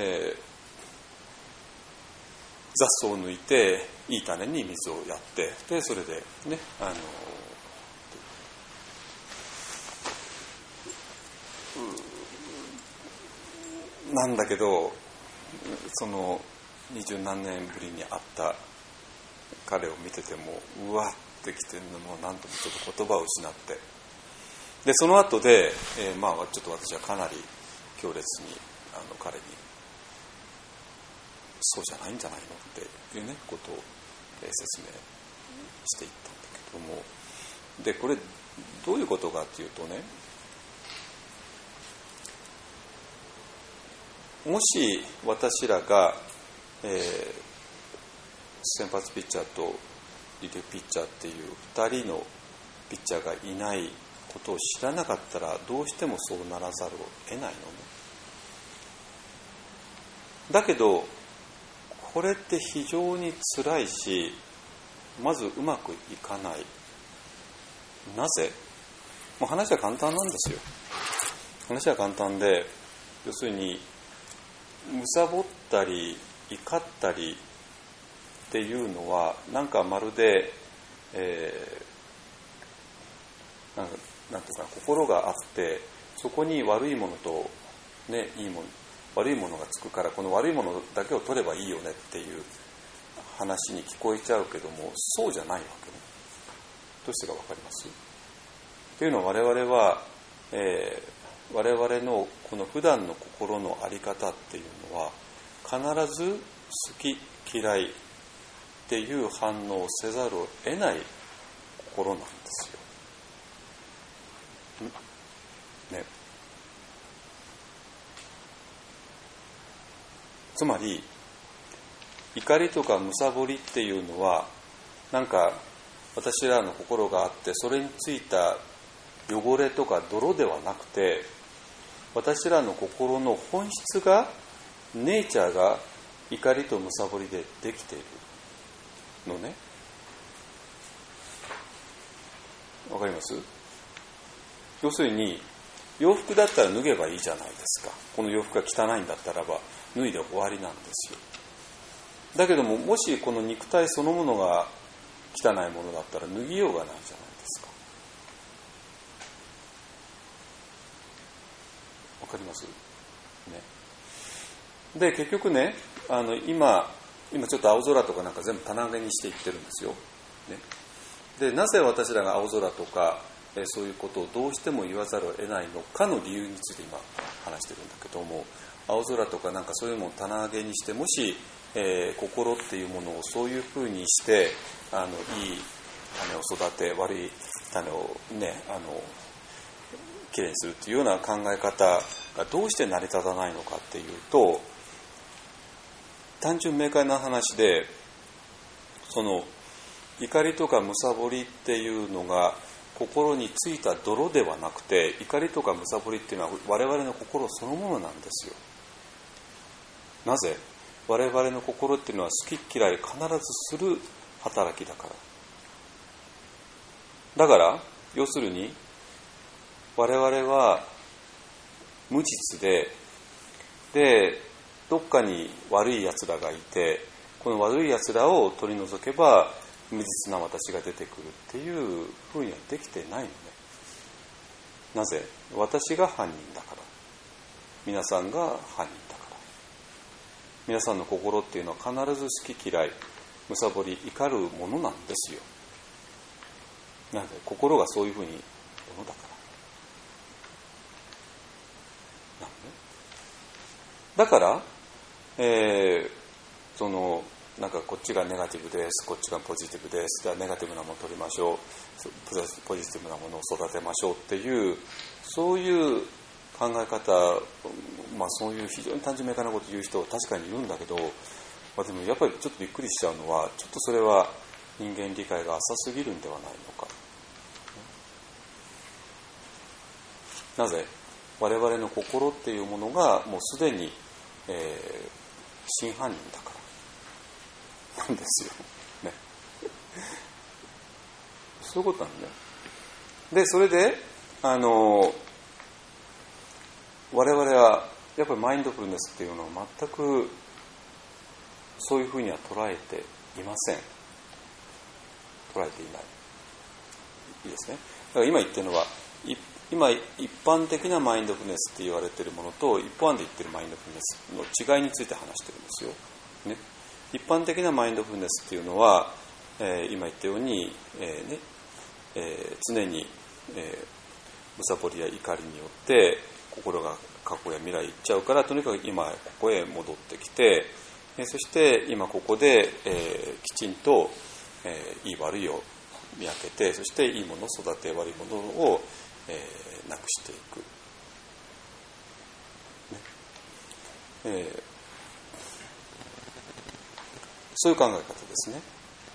雑草を抜いていい種に水をやって、でそれでねなんだけど、その20何年ぶりに会った彼を見ててもうわってきてるのも何ともちょっと言葉を失って、でその後で、ちょっと私はかなり強烈に彼にそうじゃないんじゃないのっていうねことを、説明していったんだけども、でこれどういうことかっていうとね、もし私らが、先発ピッチャーとリリーフピッチャーっていう2人のピッチャーがいないことを知らなかったらどうしてもそうならざるを得ないのね。だけどこれって非常に辛いし、まずうまくいかない。なぜ？もう話は簡単なんですよ。話は簡単で、要するにむさぼったり怒ったりっていうのはなんかまるで、なんていうか心があって、そこに悪いものと、ね、いいもの、悪いものがつくからこの悪いものだけを取ればいいよねっていう話に聞こえちゃうけども、そうじゃないわけね。どうしてか分かります？というのは我々は、 我々のこの普段の心の在り方っていうのは必ず好き嫌いっていう反応をせざるを得ない心なんですよ。ね。つまり怒りとかむさぼりっていうのはなんか私らの心があってそれについた汚れとか泥ではなくて、私らの心の本質がネイチャーが怒りとむさぼりでできているのね。わかります？要するに洋服だったら脱げばいいじゃないですか。この洋服が汚いんだったらば脱いで終わりなんですよ。だけども、もしこの肉体そのものが汚いものだったら脱ぎようがないじゃないですか。わかります？ね。で、結局ね、今ちょっと青空とかなんか全部棚上げにしていってるんですよ。ね。で、なぜ私らが青空とか、そういうことをどうしても言わざるを得ないのかの理由について今話してるんだけども、青空とかなんかそういうものを棚上げにして、もし、心っていうものをそういうふうにしていい種を育て、悪い種をねきれいにするっていうような考え方がどうして成り立たないのかっていうと、単純明快な話で、その怒りとかむさぼりっていうのが心についた泥ではなくて、怒りとかむさぼりっていうのは我々の心そのものなんですよ。なぜ？我々の心っていうのは好き嫌い必ずする働きだから。だから要するに我々は無実でどっかに悪い奴らがいて、この悪い奴らを取り除けば無実な私が出てくるっていうふうにはできてないのね。なぜ？私が犯人だから、皆さんが犯人だから。皆さんの心っていうのは必ず好き嫌い、むさぼり、怒るものなんですよ。なので心がそういうふうにものだから。だから、なんかこっちがネガティブです、こっちがポジティブです、じゃあネガティブなものを取りましょう、ポジティブなものを育てましょうっていう、そういう考え方、そういう非常に単純明快なことを言う人は確かにいるんだけど、でもやっぱりちょっとびっくりしちゃうのは、ちょっとそれは人間理解が浅すぎるんではないのか。なぜ？我々の心っていうものがもうすでに、真犯人だからなんですよね。そういうことなんだね。で、それで我々はやっぱりマインドフルネスっていうのを全くそういうふうには捉えていません。捉えていない。いいですね。だから今言ってるのは、今一般的なマインドフルネスって言われているものと一般で言っているマインドフルネスの違いについて話してるんですよ。ね、一般的なマインドフルネスっていうのは、今言ったように、常に、むさぼりや怒りによって心が過去や未来へ行っちゃうから、とにかく今ここへ戻ってきて、そして今ここで、きちんと、いい悪いを見分けて、そしていいものを育て、悪いものを、なくしていく、ね、そういう考え方ですね。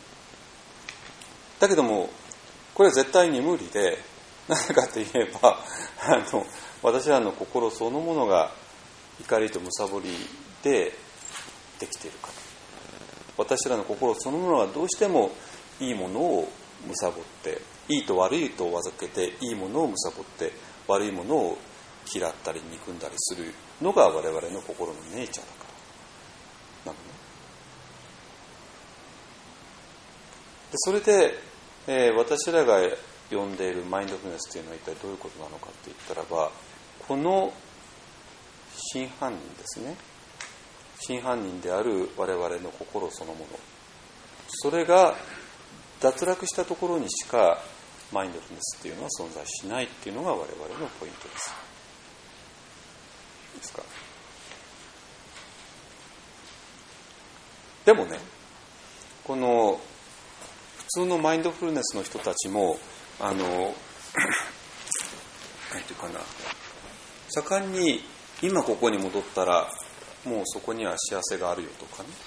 だけどもこれは絶対に無理で、なぜかといえば私らの心そのものが怒りとむさぼりでできているから。私らの心そのものはどうしてもいいものをむさぼって、いいと悪いと分けて、いいものをむさぼって悪いものを嫌ったり憎んだりするのが我々の心のネイチャーだからなのね。でそれで、私らが呼んでいるマインドフルネスというのは一体どういうことなのかといったらば、この真犯人ですね。真犯人である我々の心そのもの、それが脱落したところにしかマインドフルネスっていうのは存在しないっていうのが我々のポイントです。 ですか。でもね、この普通のマインドフルネスの人たちもなんていうかな、盛んに今ここに戻ったらもうそこには幸せがあるよとかね、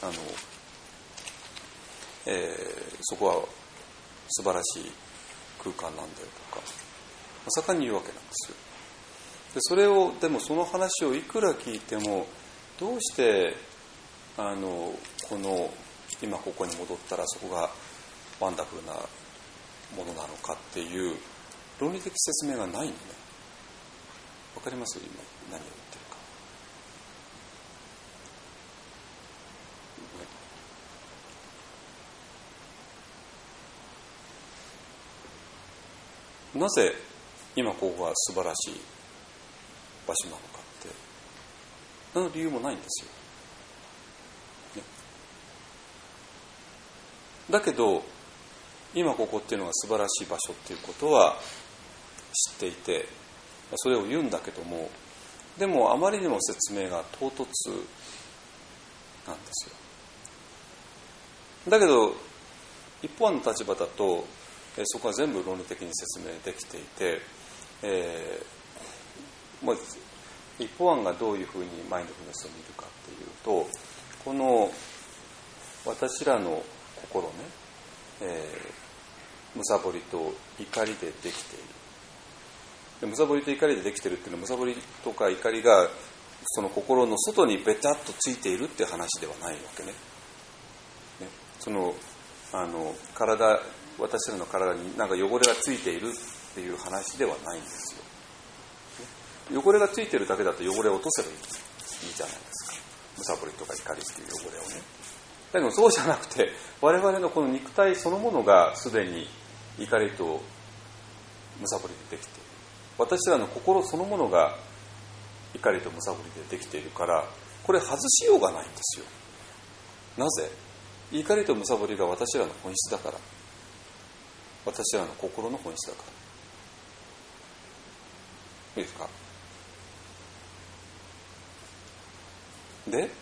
そこは素晴らしい空間なんだよとか盛んに言うわけなんですよ。でそれをでもその話をいくら聞いてもどうしてこの今ここに戻ったらそこがワンダフルなものなのかっていう論理的説明がないのね。わかります？今何を言ってるか。なぜ今ここが素晴らしい場所なのかって何の理由もないんですよ、ね、だけど今ここっていうのが素晴らしい場所っていうことは知っていてそれを言うんだけども、でもあまりにも説明が唐突なんですよ。だけど一方の立場だとそこは全部論理的に説明できていて、一方案がどういうふうにマインドフルネスを見るかっていうと、この私らの心ね、むさぼりと怒りでできている。でむさぼりと怒りでできているっていうのは、むさぼりとか怒りがその心の外にベタッとついているっていう話ではないわけね。その私らの体になんか汚れがついているっていう話ではないんですよ。汚れがついているだけだと汚れを落とせばいいじゃないですか。むさぼりとか怒りっていう汚れをね。だけどそうじゃなくて、我々のこの肉体そのものがすでに怒りとむさぼりでできている。私らの心そのものが怒りとむさぼりでできているから、これ外しようがないんですよ。なぜ？怒りとむさぼりが私らの本質だから。私らの心の本質だから。いいですか？で、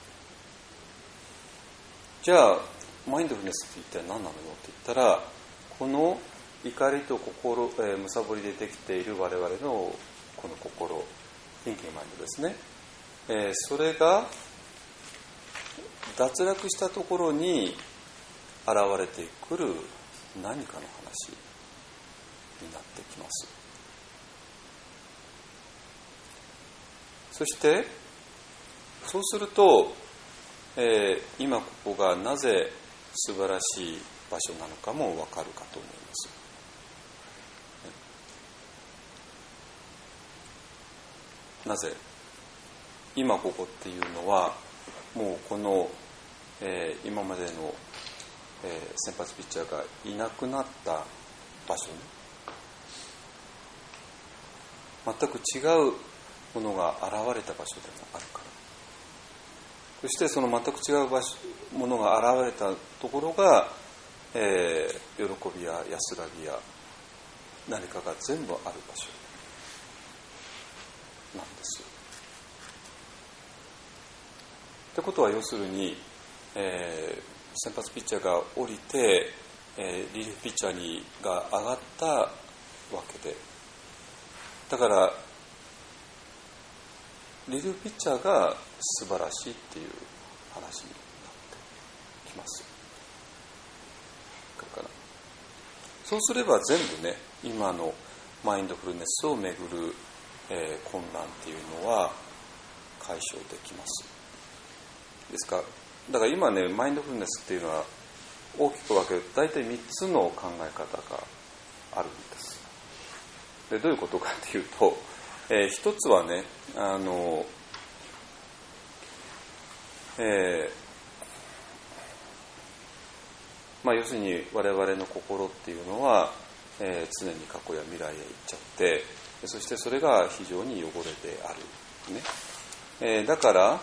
じゃあマインドフルネスって一体何なのよって言ったら、この怒りと心、むさぼりでできている我々のこの心、Thinking Mindですね、それが脱落したところに現れてくる何かの話になってきます。そしてそうすると、今ここがなぜ素晴らしい場所なのかもわかるかと思います。なぜ今ここっていうのはもうこの、今までの、先発ピッチャーがいなくなった場所に全く違うものが現れた場所でもあるから、そしてその全く違うものが現れたところが、喜びや安らぎや何かが全部ある場所なんですよ。ってことは要するに、先発ピッチャーが降りて、リリーフピッチャーが上がったわけで、だからリリーフピッチャーが素晴らしいっていう話になってきます。だからそうすれば全部ね、今のマインドフルネスをめぐる、困難っていうのは解消できます。ですからだから今ね、マインドフルネスっていうのは大きく分けると大体3つの考え方があるんです。でどういうことかっていうと、一つはね、要するに我々の心っていうのは、常に過去や未来へ行っちゃって、そしてそれが非常に汚れである、ね。だから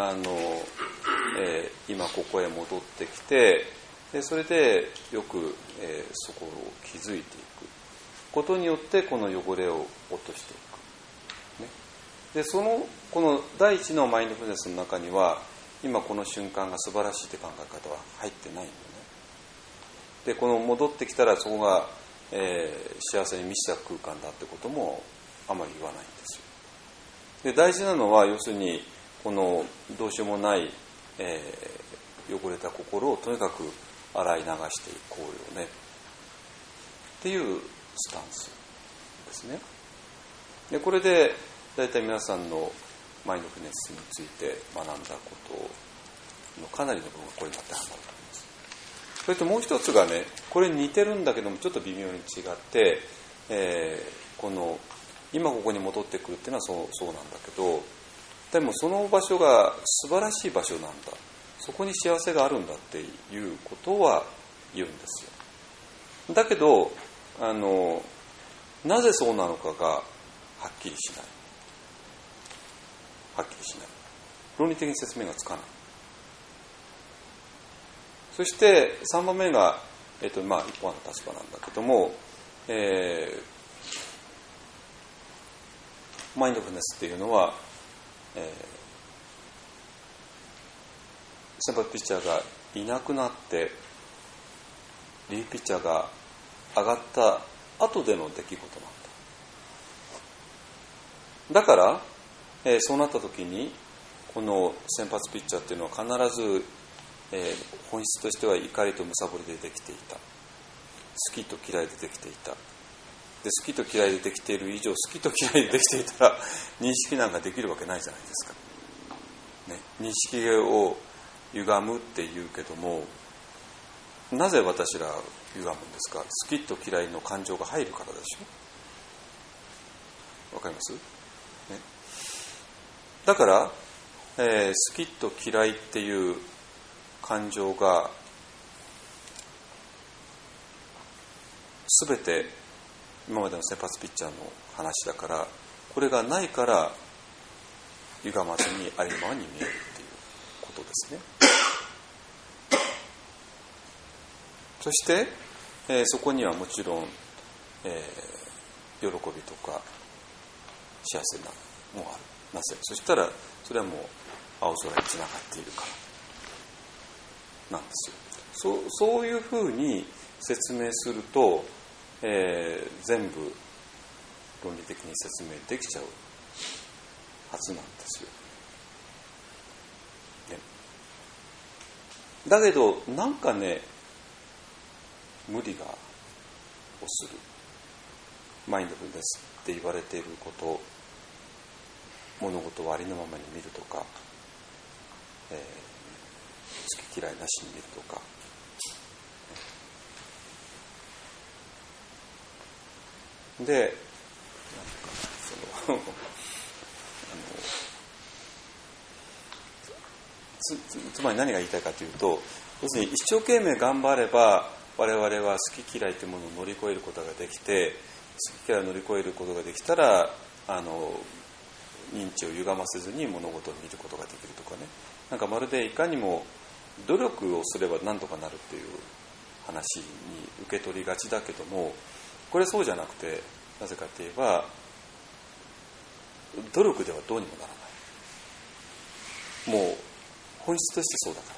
今ここへ戻ってきて、それでよく、そこを気づいていくことによってこの汚れを落としていく、ね。 でこの第一のマインドフルネスの中には今この瞬間が素晴らしいって考え方は入ってないのね。でこの戻ってきたらそこが、幸せに満ちた空間だってこともあまり言わないんですよ。で大事なのは要するにこのどうしようもない、汚れた心をとにかく洗い流していこうよねっていうスタンスですね。でこれで大体皆さんのマインドフルネスについて学んだことのかなりの部分がこれに当てはまると思います。それともう一つがね、これに似てるんだけどもちょっと微妙に違って、この今ここに戻ってくるっていうのはそうなんだけど、でもその場所が素晴らしい場所なんだ、そこに幸せがあるんだっていうことは言うんですよ。だけどなぜそうなのかがはっきりしない。論理的に説明がつかない。そして3番目が、一方の立場なんだけども、マインドフルネスっていうのは、先発ピッチャーがいなくなってリリーフピッチャーが上がった後での出来事なんだ。だから、そうなった時にこの先発ピッチャーっていうのは必ず、本質としては怒りと貪りでできていた、好きと嫌いでできていた。で好きと嫌いでできている以上、好きと嫌いでできていたら認識なんかできるわけないじゃないですか、ね、認識を歪むっていうけども、なぜ私ら歪むんですか。好きと嫌いの感情が入るからでしょ。わかります、ね、だから、好きと嫌いっていう感情が全て今までの先発ピッチャーの話だから、これがないから歪まずにありのままに見えるっていうことですね。そして、そこにはもちろん、喜びとか幸せなもある。なぜ？そしたらそれはもう青空につながっているからなんですよ。そういうふうに説明すると、全部論理的に説明できちゃうはずなんですよ、ね、だけどなんかね、無理がをする。マインドフルネスって言われていること、物事をありのままに見るとか、好き嫌いなしに見るとか、でつまり何が言いたいかというと、要するに一生懸命頑張れば我々は好き嫌いというものを乗り越えることができて、好き嫌いを乗り越えることができたら認知を歪ませずに物事を見ることができるとかね、なんかまるでいかにも努力をすれば何とかなるっていう話に受け取りがちだけども、これそうじゃなくて、なぜかといえば努力ではどうにもならない。もう本質としてそうだから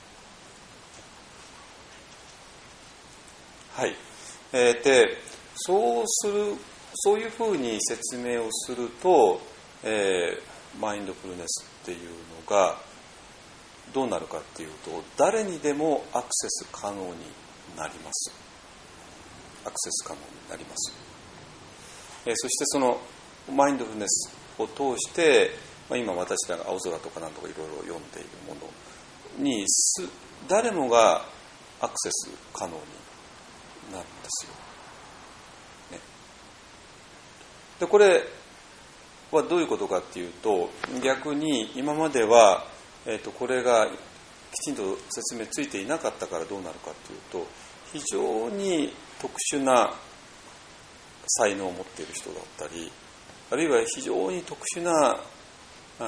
。はい。で、そういうふうに説明をすると、マインドフルネスっていうのがどうなるかっていうと、誰にでもアクセス可能になります。アクセス可能になります。そしてそのマインドフルネスを通して、今私らが青空とかなんとかいろいろ読んでいるものに誰もがアクセス可能になるんですよ、ね、でこれはどういうことかっていうと、逆に今までは、これがきちんと説明ついていなかったからどうなるかっていうと、非常に特殊な才能を持っている人だったり、あるいは非常に特殊な人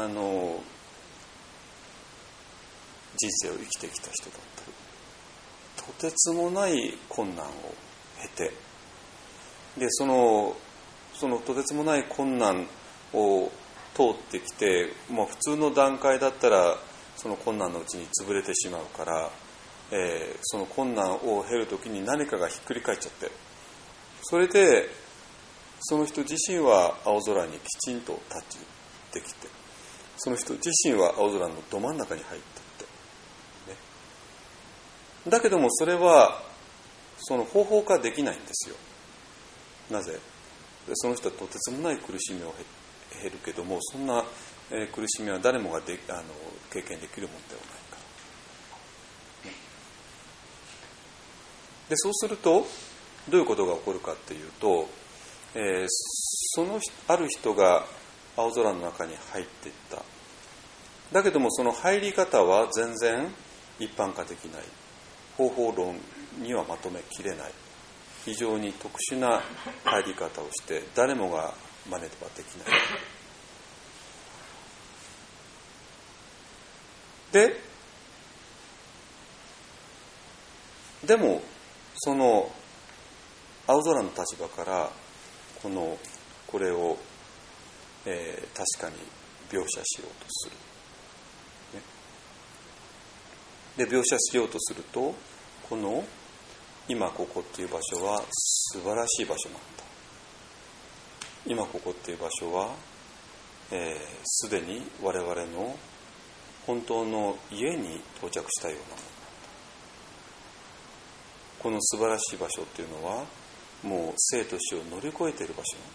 生を生きてきた人だったり、とてつもない困難を経て、でそのとてつもない困難を通ってきて、もう普通の段階だったらその困難のうちに潰れてしまうから、その困難を経るときに何かがひっくり返っちゃって、それでその人自身は青空にきちんとタッチできて、その人自身は青空のど真ん中に入ったって、ね、だけどもそれはその方法化できないんですよ。なぜ？その人はとてつもない苦しみを経るけども、そんな苦しみは誰もが経験できるものではないから。でそうするとどういうことが起こるかっていうと、そのある人が青空の中に入っていった。だけどもその入り方は全然一般化できない。方法論にはまとめきれない。非常に特殊な入り方をして誰もが真似はできない。でもその青空の立場からこれを、確かに描写しようとする、ね、で描写しようとすると、この今ここっていう場所は素晴らしい場所なんだ。今ここっていう場所はすでに我々の本当の家に到着したようなものなんだ。この素晴らしい場所っていうのはもう生と死を乗り越えている場所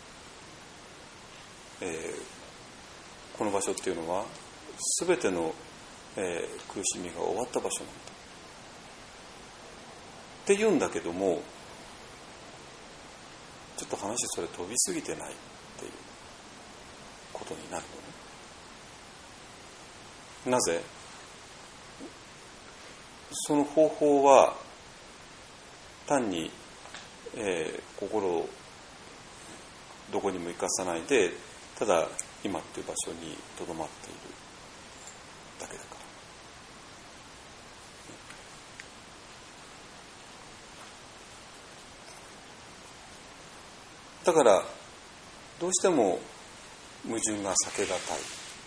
なんだ。この場所っていうのは全ての、苦しみが終わった場所なんだって言うんだけども、ちょっと話それ飛びすぎてないっていうことになるのね。なぜ？その方法は単に、心をどこにも生かさないで、ただ今っていう場所にとどまっているだけだから。だからどうしても矛盾が避けがたい。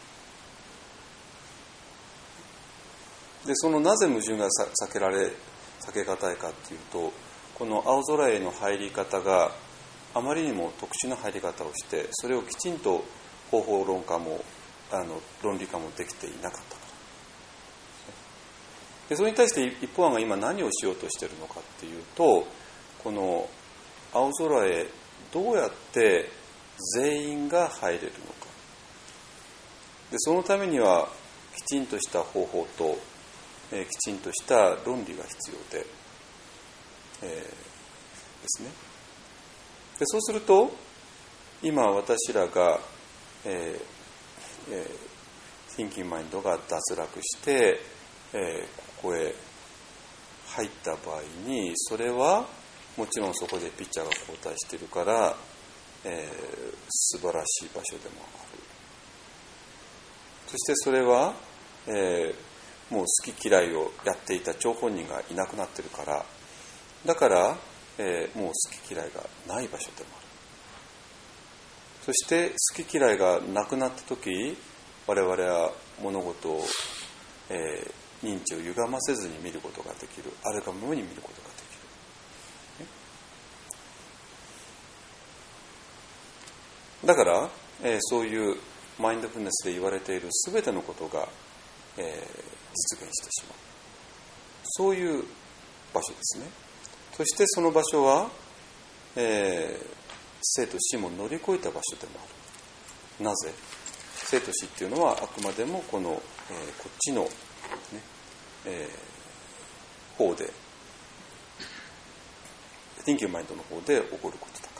でそのなぜ矛盾が避けがたいかっていうと、この青空への入り方があまりにも特殊な入り方をして、それをきちんと方法論化も論理化もできていなかったから。でそれに対して一方案が今何をしようとしているのかっていうと、この青空へどうやって全員が入れるのか。でそのためにはきちんとした方法と、きちんとした論理が必要で、ですね。でそうすると今私らが、Thinking Mind が脱落して、ここへ入った場合に、それはもちろんそこでピッチャーが交代しているから、素晴らしい場所でもある。そしてそれは、もう好き嫌いをやっていた張本人がいなくなっているから、だから、もう好き嫌いがない場所でもある。そして好き嫌いがなくなったとき、我々は物事を、認知を歪ませずに見ることができる。あるがままに見ることができる。だから、そういうマインドフルネスで言われているすべてのことが、実現してしまう。そういう場所ですね。そしてその場所は、生と死も乗り越えた場所でもある。なぜ？生と死っていうのはあくまでもこの、こっちの、ね方で、Thinking Mind の方で起こることだから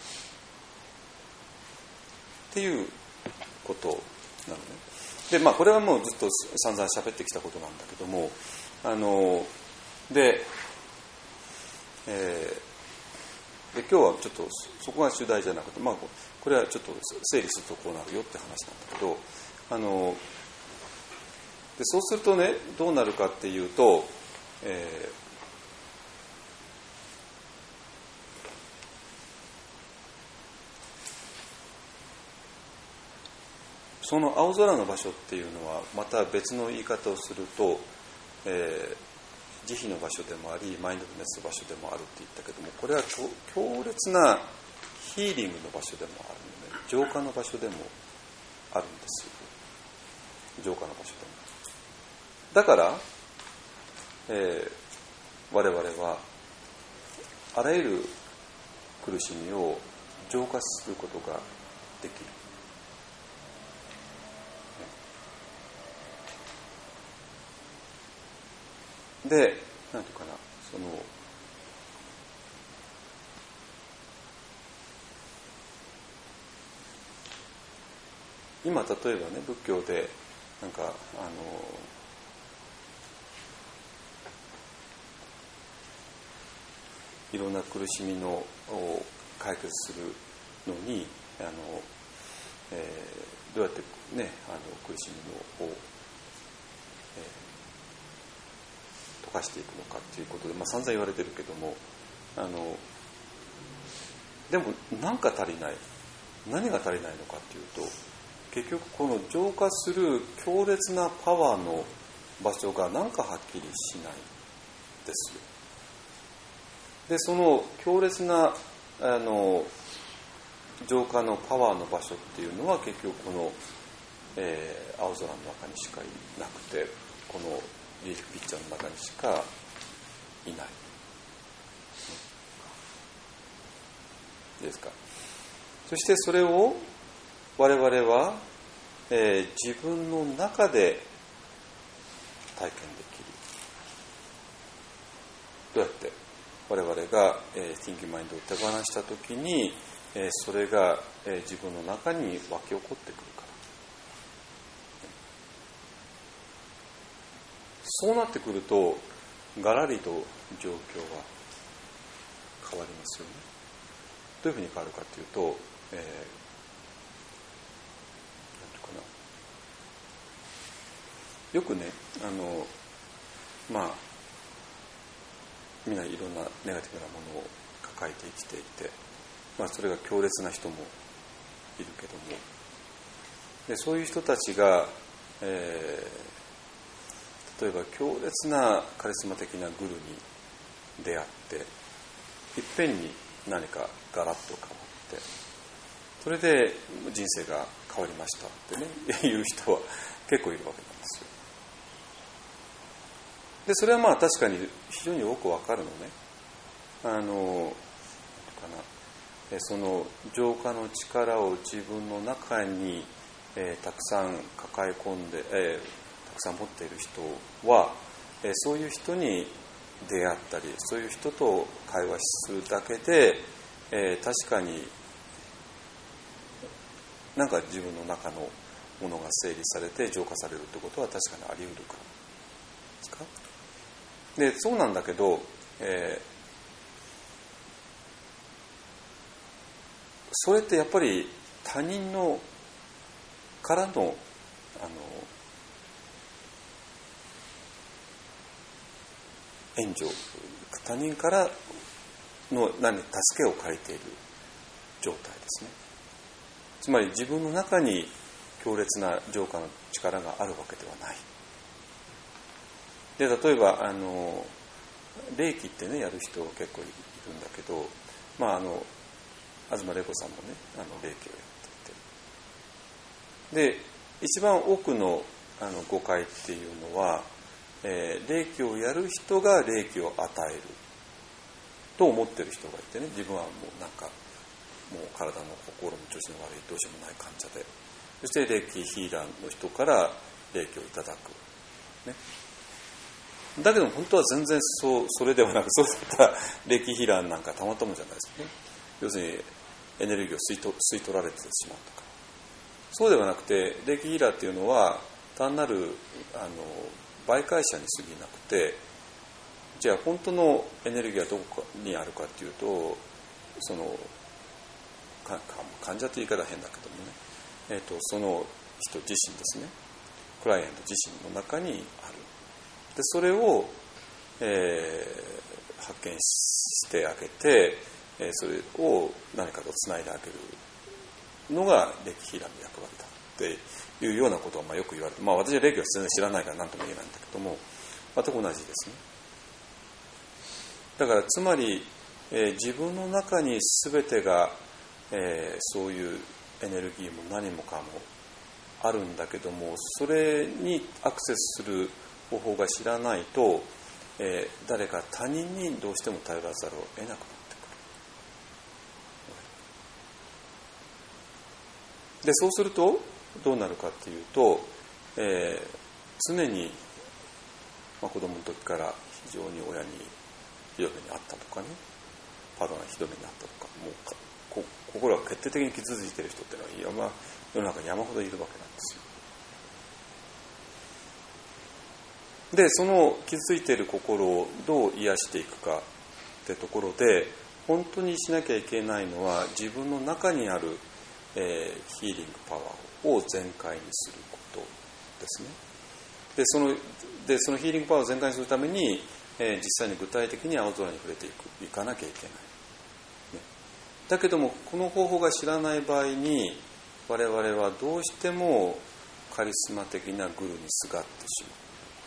っていうことなのね。でこれはもうずっと散々喋ってきたことなんだけども、で今日はちょっとそこが主題じゃなくて、これはちょっと整理するとこうなるよって話なんだけど、でそうするとね、どうなるかっていうと、 その青空の場所っていうのはまた別の言い方をすると、慈悲の場所でもありマインドフルネスの場所でもあるって言ったけども、これは強烈なヒーリングの場所でもあるので、浄化の場所でもあるんですよ。浄化の場所でも。だから、我々はあらゆる苦しみを浄化することができる。で、なんていうかな、今例えばね、仏教でなんかいろんな苦しみを解決するのにどうやってね苦しみを溶かしていくのかっていうことで、散々言われてるけども、でも何か足りない。何が足りないのかっていうと、結局この浄化する強烈なパワーの場所が何かはっきりしないですよ。で、その強烈な浄化のパワーの場所っていうのは結局この、青空の中にしかいなくて、このリーフピッチャーの中にしかいないですか。そしてそれを我々は、自分の中で体験できる。どうやって？我々が、Thinking Mind を手放したときに、それが、自分の中に湧き起こってくるから。そうなってくると、がらりと状況は変わりますよね。どういうふうに変わるかというと、なんていうかな。よくね、みんないろんなネガティブなものを抱えて生きていて、それが強烈な人もいるけども、でそういう人たちが、例えば強烈なカリスマ的なグルに出会っていっぺんに何かガラッと変わって、それで人生が変わりましたってね言う人は結構いるわけなんですよ。でそれは確かに非常によくわかるのね。その浄化の力を自分の中に、たくさん抱え込んで、たくさん持っている人は、そういう人に出会ったり、そういう人と会話するだけで、確かになんか自分の中のものが整理されて浄化されるってことは確かにあり得るからですか。でそうなんだけど、それってやっぱり他人のからの援助、他人からの助けを借りている状態ですね。つまり自分の中に強烈な浄化の力があるわけではない。で例えば霊気ってねやる人結構いるんだけど、東玲子さんもね霊気をやっていて、で一番多くの誤解っていうのは、霊気をやる人が霊気を与えると思ってる人がいてね、自分はもう体の心も調子の悪いどうしようもない患者で、そして霊気ヒーラーの人から霊気をいただく、ね、だけど本当は全然それではなく、そうだったら霊気ヒーラーなんかたまったもんじゃないですね。要するにエネルギーを吸い取られてしまうとか、そうではなくて霊気ヒーラーっていうのは単なる媒介者に過ぎなくて、じゃあ本当のエネルギーはどこにあるかっていうと、その患者という言い方は変だけどもね、その人自身ですね、クライアント自身の中にある。でそれを、発見してあげて、それを何かとつないであげるのが霊気ヒーラーの役割だっていうようなことがよく言われて、私は霊気は全然知らないから何とも言えないんだけども、全く同じですね。だからつまり、自分の中に全てが、そういうエネルギーも何もかもあるんだけども、それにアクセスする方法が知らないと、誰か他人にどうしても頼らざるを得なくなってくる。でそうするとどうなるかっていうと、常に、子供の時から非常に親にひどい目にあったとかね、パートナーにひどい目にあったとか、もう心が決定的に傷ついている人っていうのは世の中に山ほどいるわけなんですよ。でその傷ついている心をどう癒していくかってところで、本当にしなきゃいけないのは自分の中にある、ヒーリングパワーを全開にすることですね。でそのヒーリングパワーを全開にするために、実際に具体的に青空に触れていかなきゃいけない、ね、だけどもこの方法が知らない場合に我々はどうしてもカリスマ的なグルにすがってしまう。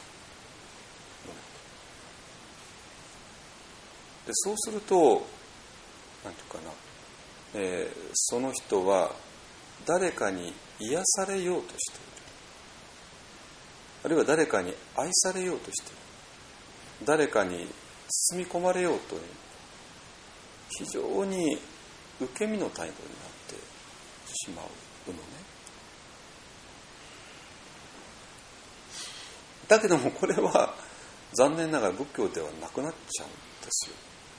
でそうするとなんていうかな、その人は誰かに癒されようとしている、あるいは誰かに愛されようとしている、誰かに包み込まれようという非常に受け身の態度になってしまうのね。だけどもこれは残念ながら仏教ではなくなっちゃうんですよ。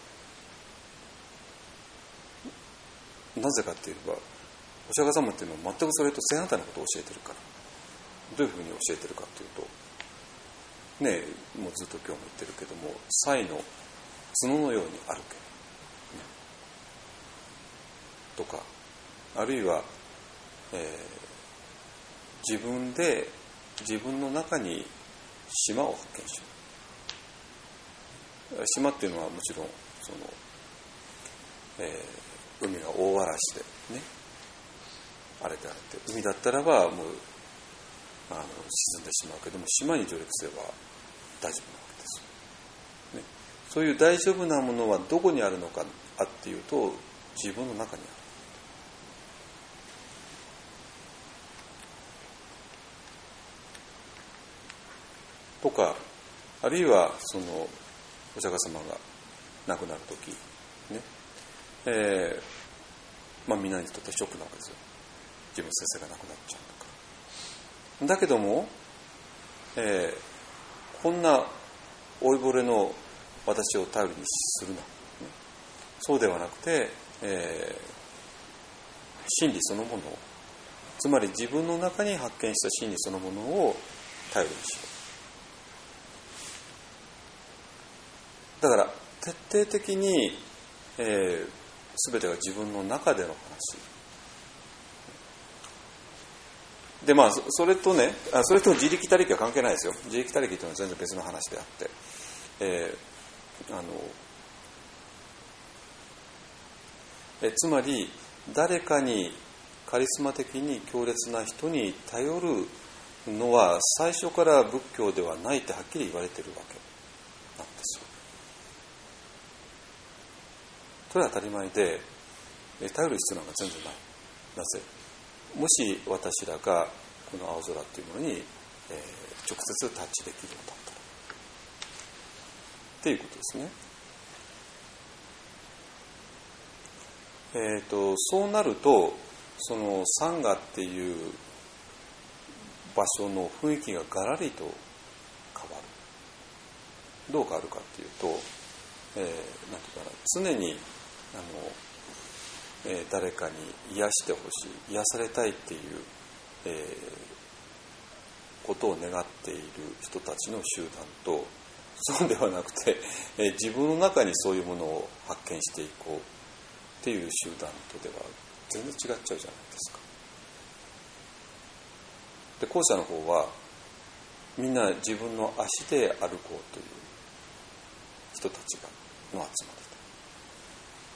なぜかって言えば、お釈迦様っていうのは全くそれと正反対のことを教えてるから。どういうふうに教えてるかというと、ねえ、もうずっと今日も言ってるけども、賽の角のように歩け、ね、とか、あるいは、自分の中に島を発見しよう。島っていうのはもちろんその、海が大嵐でね、荒れて海だったらばもう沈んでしまうけども、島に上陸すれば大丈夫なわけですよ、ね、そういう大丈夫なものはどこにあるのかっていうと、自分の中にあるとか、あるいはそのお釈迦様が亡くなる時ね、みんなにとってショックなわけですよ。自分の先生が亡くなっちゃうとか。だけども、こんな老いぼれの私を頼りにするな、ね、そうではなくて、真理そのものを、つまり自分の中に発見した真理そのものを頼りにしよう。だから徹底的に、全てが自分の中での話で、それとね、それと自力他力は関係ないですよ。自力他力というのは全然別の話であって、つまり誰かにカリスマ的に強烈な人に頼るのは最初から仏教ではないってはっきり言われているわけなんですよ。それは当たり前で、頼る必要なんか全然ない。なぜ？もし私らがこの青空っていうものに、直接タッチできるのだったらっていうことですね。そうなるとそのサンガっていう場所の雰囲気がガラリと変わる。どう変わるかっていうと、なんていうかな、常に誰かに癒してほしい、癒されたいっていう、ことを願っている人たちの集団と、そうではなくて、自分の中にそういうものを発見していこうっていう集団とでは全然違っちゃうじゃないですか。で、後者の方はみんな自分の足で歩こうという人たちの集まり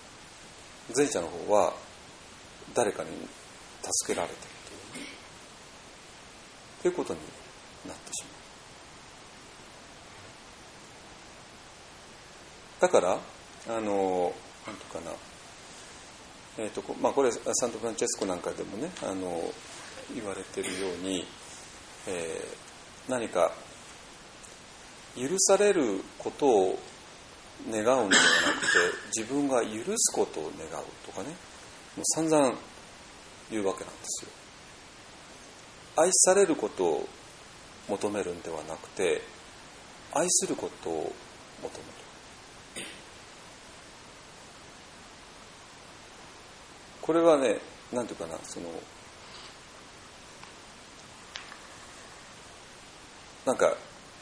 で、前者の方は誰かに助けられているというということになってしまう。だからなんとかな、これサント・フランチェスコなんかでもね言われているように、何か許されることを願うのではなくて自分が許すことを願うとかね、もう散々言うわけなんですよ。愛されることを求めるんではなくて愛することを求める。これはね、なんていうかな、なんか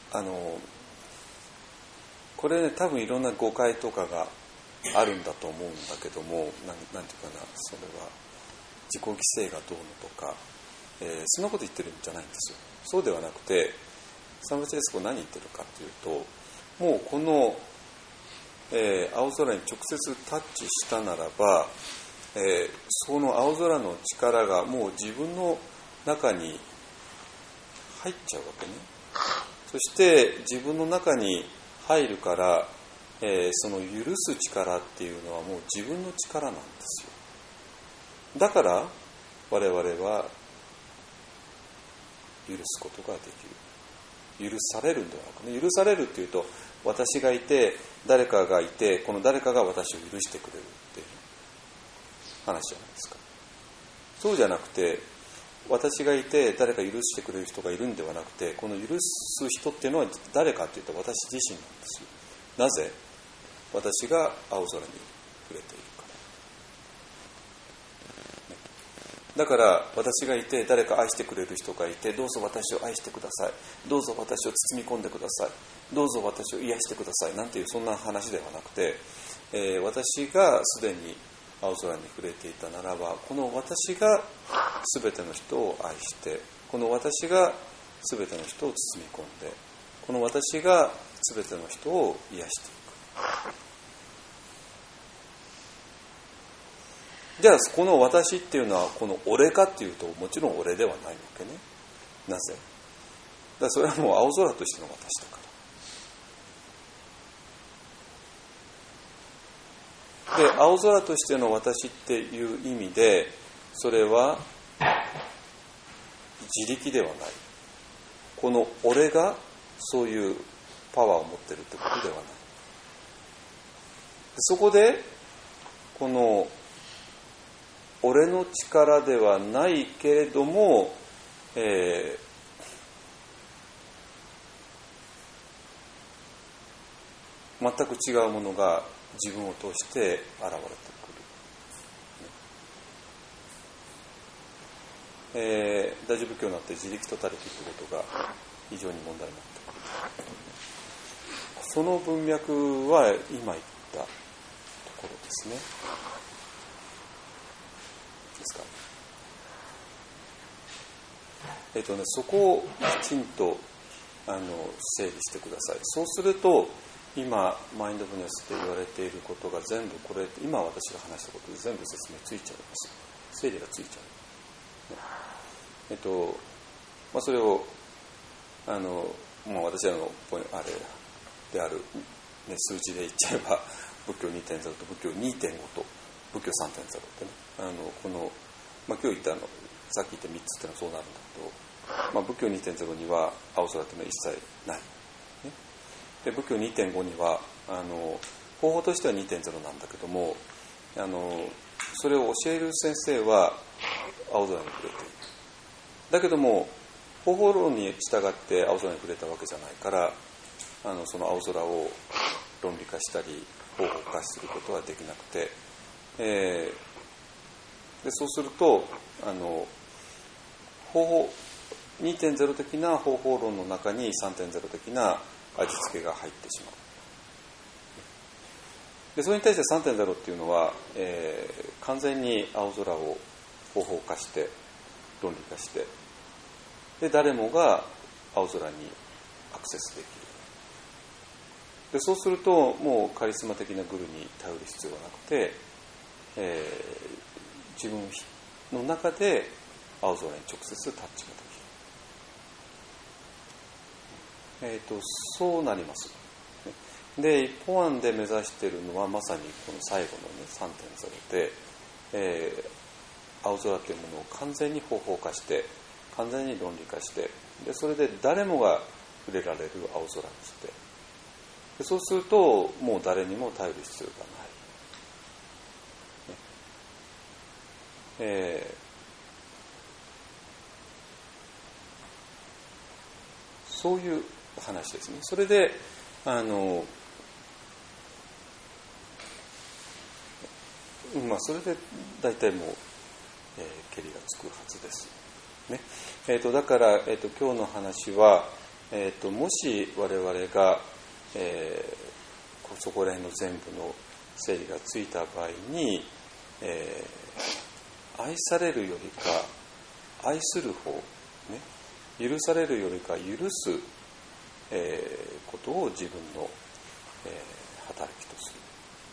これね、多分いろんな誤解とかがあるんだと思うんだけども、なんていうかな、それは自己犠牲がどうのとか、そんなこと言ってるんじゃないんですよ。そうではなくて、サンフランチェスコ何言ってるかというと、もうこの、青空に直接タッチしたならば、その青空の力がもう自分の中に入っちゃうわけね。そして自分の中に入るから、その許す力っていうのはもう自分の力なんですよ。だから我々は許すことができる。許されるんではなくね、許されるっていうと私がいて誰かがいてこの誰かが私を許してくれるっていう話じゃないですか。そうじゃなくて私がいて誰か許してくれる人がいるんではなくて、この許す人っていうのは誰かというと私自身なんですよ。なぜ？私が青空に触れているから。だから私がいて誰か愛してくれる人がいて、どうぞ私を愛してください、どうぞ私を包み込んでください、どうぞ私を癒してくださいなんていうそんな話ではなくて、私がすでに青空に触れていたならば、この私が全ての人を愛して、この私が全ての人を包み込んで、この私が全ての人を癒していく。じゃあこの私っていうのはこの俺かっていうと、もちろん俺ではないわけね。なぜ？だからそれはもう青空としての私だから。で、青空としての私っていう意味で、それは自力ではない。この俺がそういうパワーを持ってるってことではない。そこでこの俺の力ではないけれども、全く違うものが自分を通して現れてくる。大乗仏教になって自力トタリティということが非常に問題になってくる。その文脈は今言ったところですね。ですか。そこをきちんと整理してください。そうすると今マインドフルネスって言われていることが全部これ今私が話したことで全部説明ついちゃいます。整理がついちゃう。それを私らのあれである、ね、数字で言っちゃえば仏教 2.0 と仏教 2.5 と仏教 3.0 ってね、この、今日言ったさっき言った3つっていうのはそうなるんだけど、仏教 2.0 には青空っていうのは一切ない、ね、で仏教 2.5 には方法としては 2.0 なんだけども、それを教える先生は青空に触れている。だけども方法論に従って青空に触れたわけじゃないから、その青空を論理化したり方法化することはできなくて、でそうすると方法 2.0 的な方法論の中に 3.0 的な味付けが入ってしまう。でそれに対して 3.0 っていうのは、完全に青空を方法化して論理化して、で誰もが青空にアクセスできる。でそうするともうカリスマ的なグルに頼る必要はなくて、自分の中で青空に直接タッチができる。 そうなります。で、一方案で目指しているのはまさにこの最後の、ね、3.0 で、青空というものを完全に方法化して完全に論理化して、でそれで誰もが触れられる青空にして、でそうするともう誰にも頼る必要がない、そういう話ですね。それでそれで大体もう、けりがつくはずです、ね。だから、今日の話は、もし我々が、そこら辺の全部の整理がついた場合に、愛されるよりか愛する方、ね、許されるよりか許す、ことを自分の、働きとする、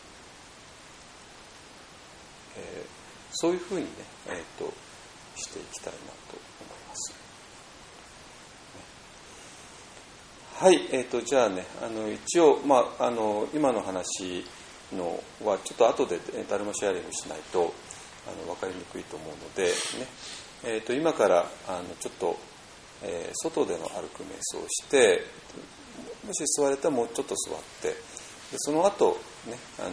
そういうふうにね、していきたいなと思います。はい、じゃあね、一応、今の話のはちょっと後で誰もシェアリングしないと分かりにくいと思うので、ね、今からちょっと、外での歩く瞑想をして、もし座れたらもうちょっと座って、でその後ね、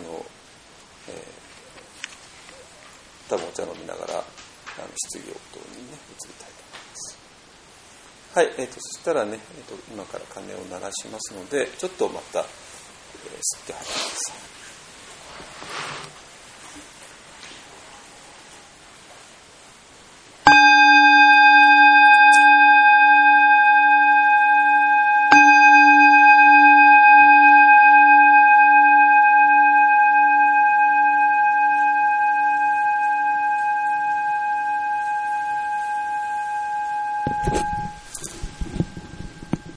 多分お茶飲みながら質疑応答にね移りたいと思います。はい、そしたらね、今から鐘を鳴らしますので、ちょっとまた、吸って吐いてください。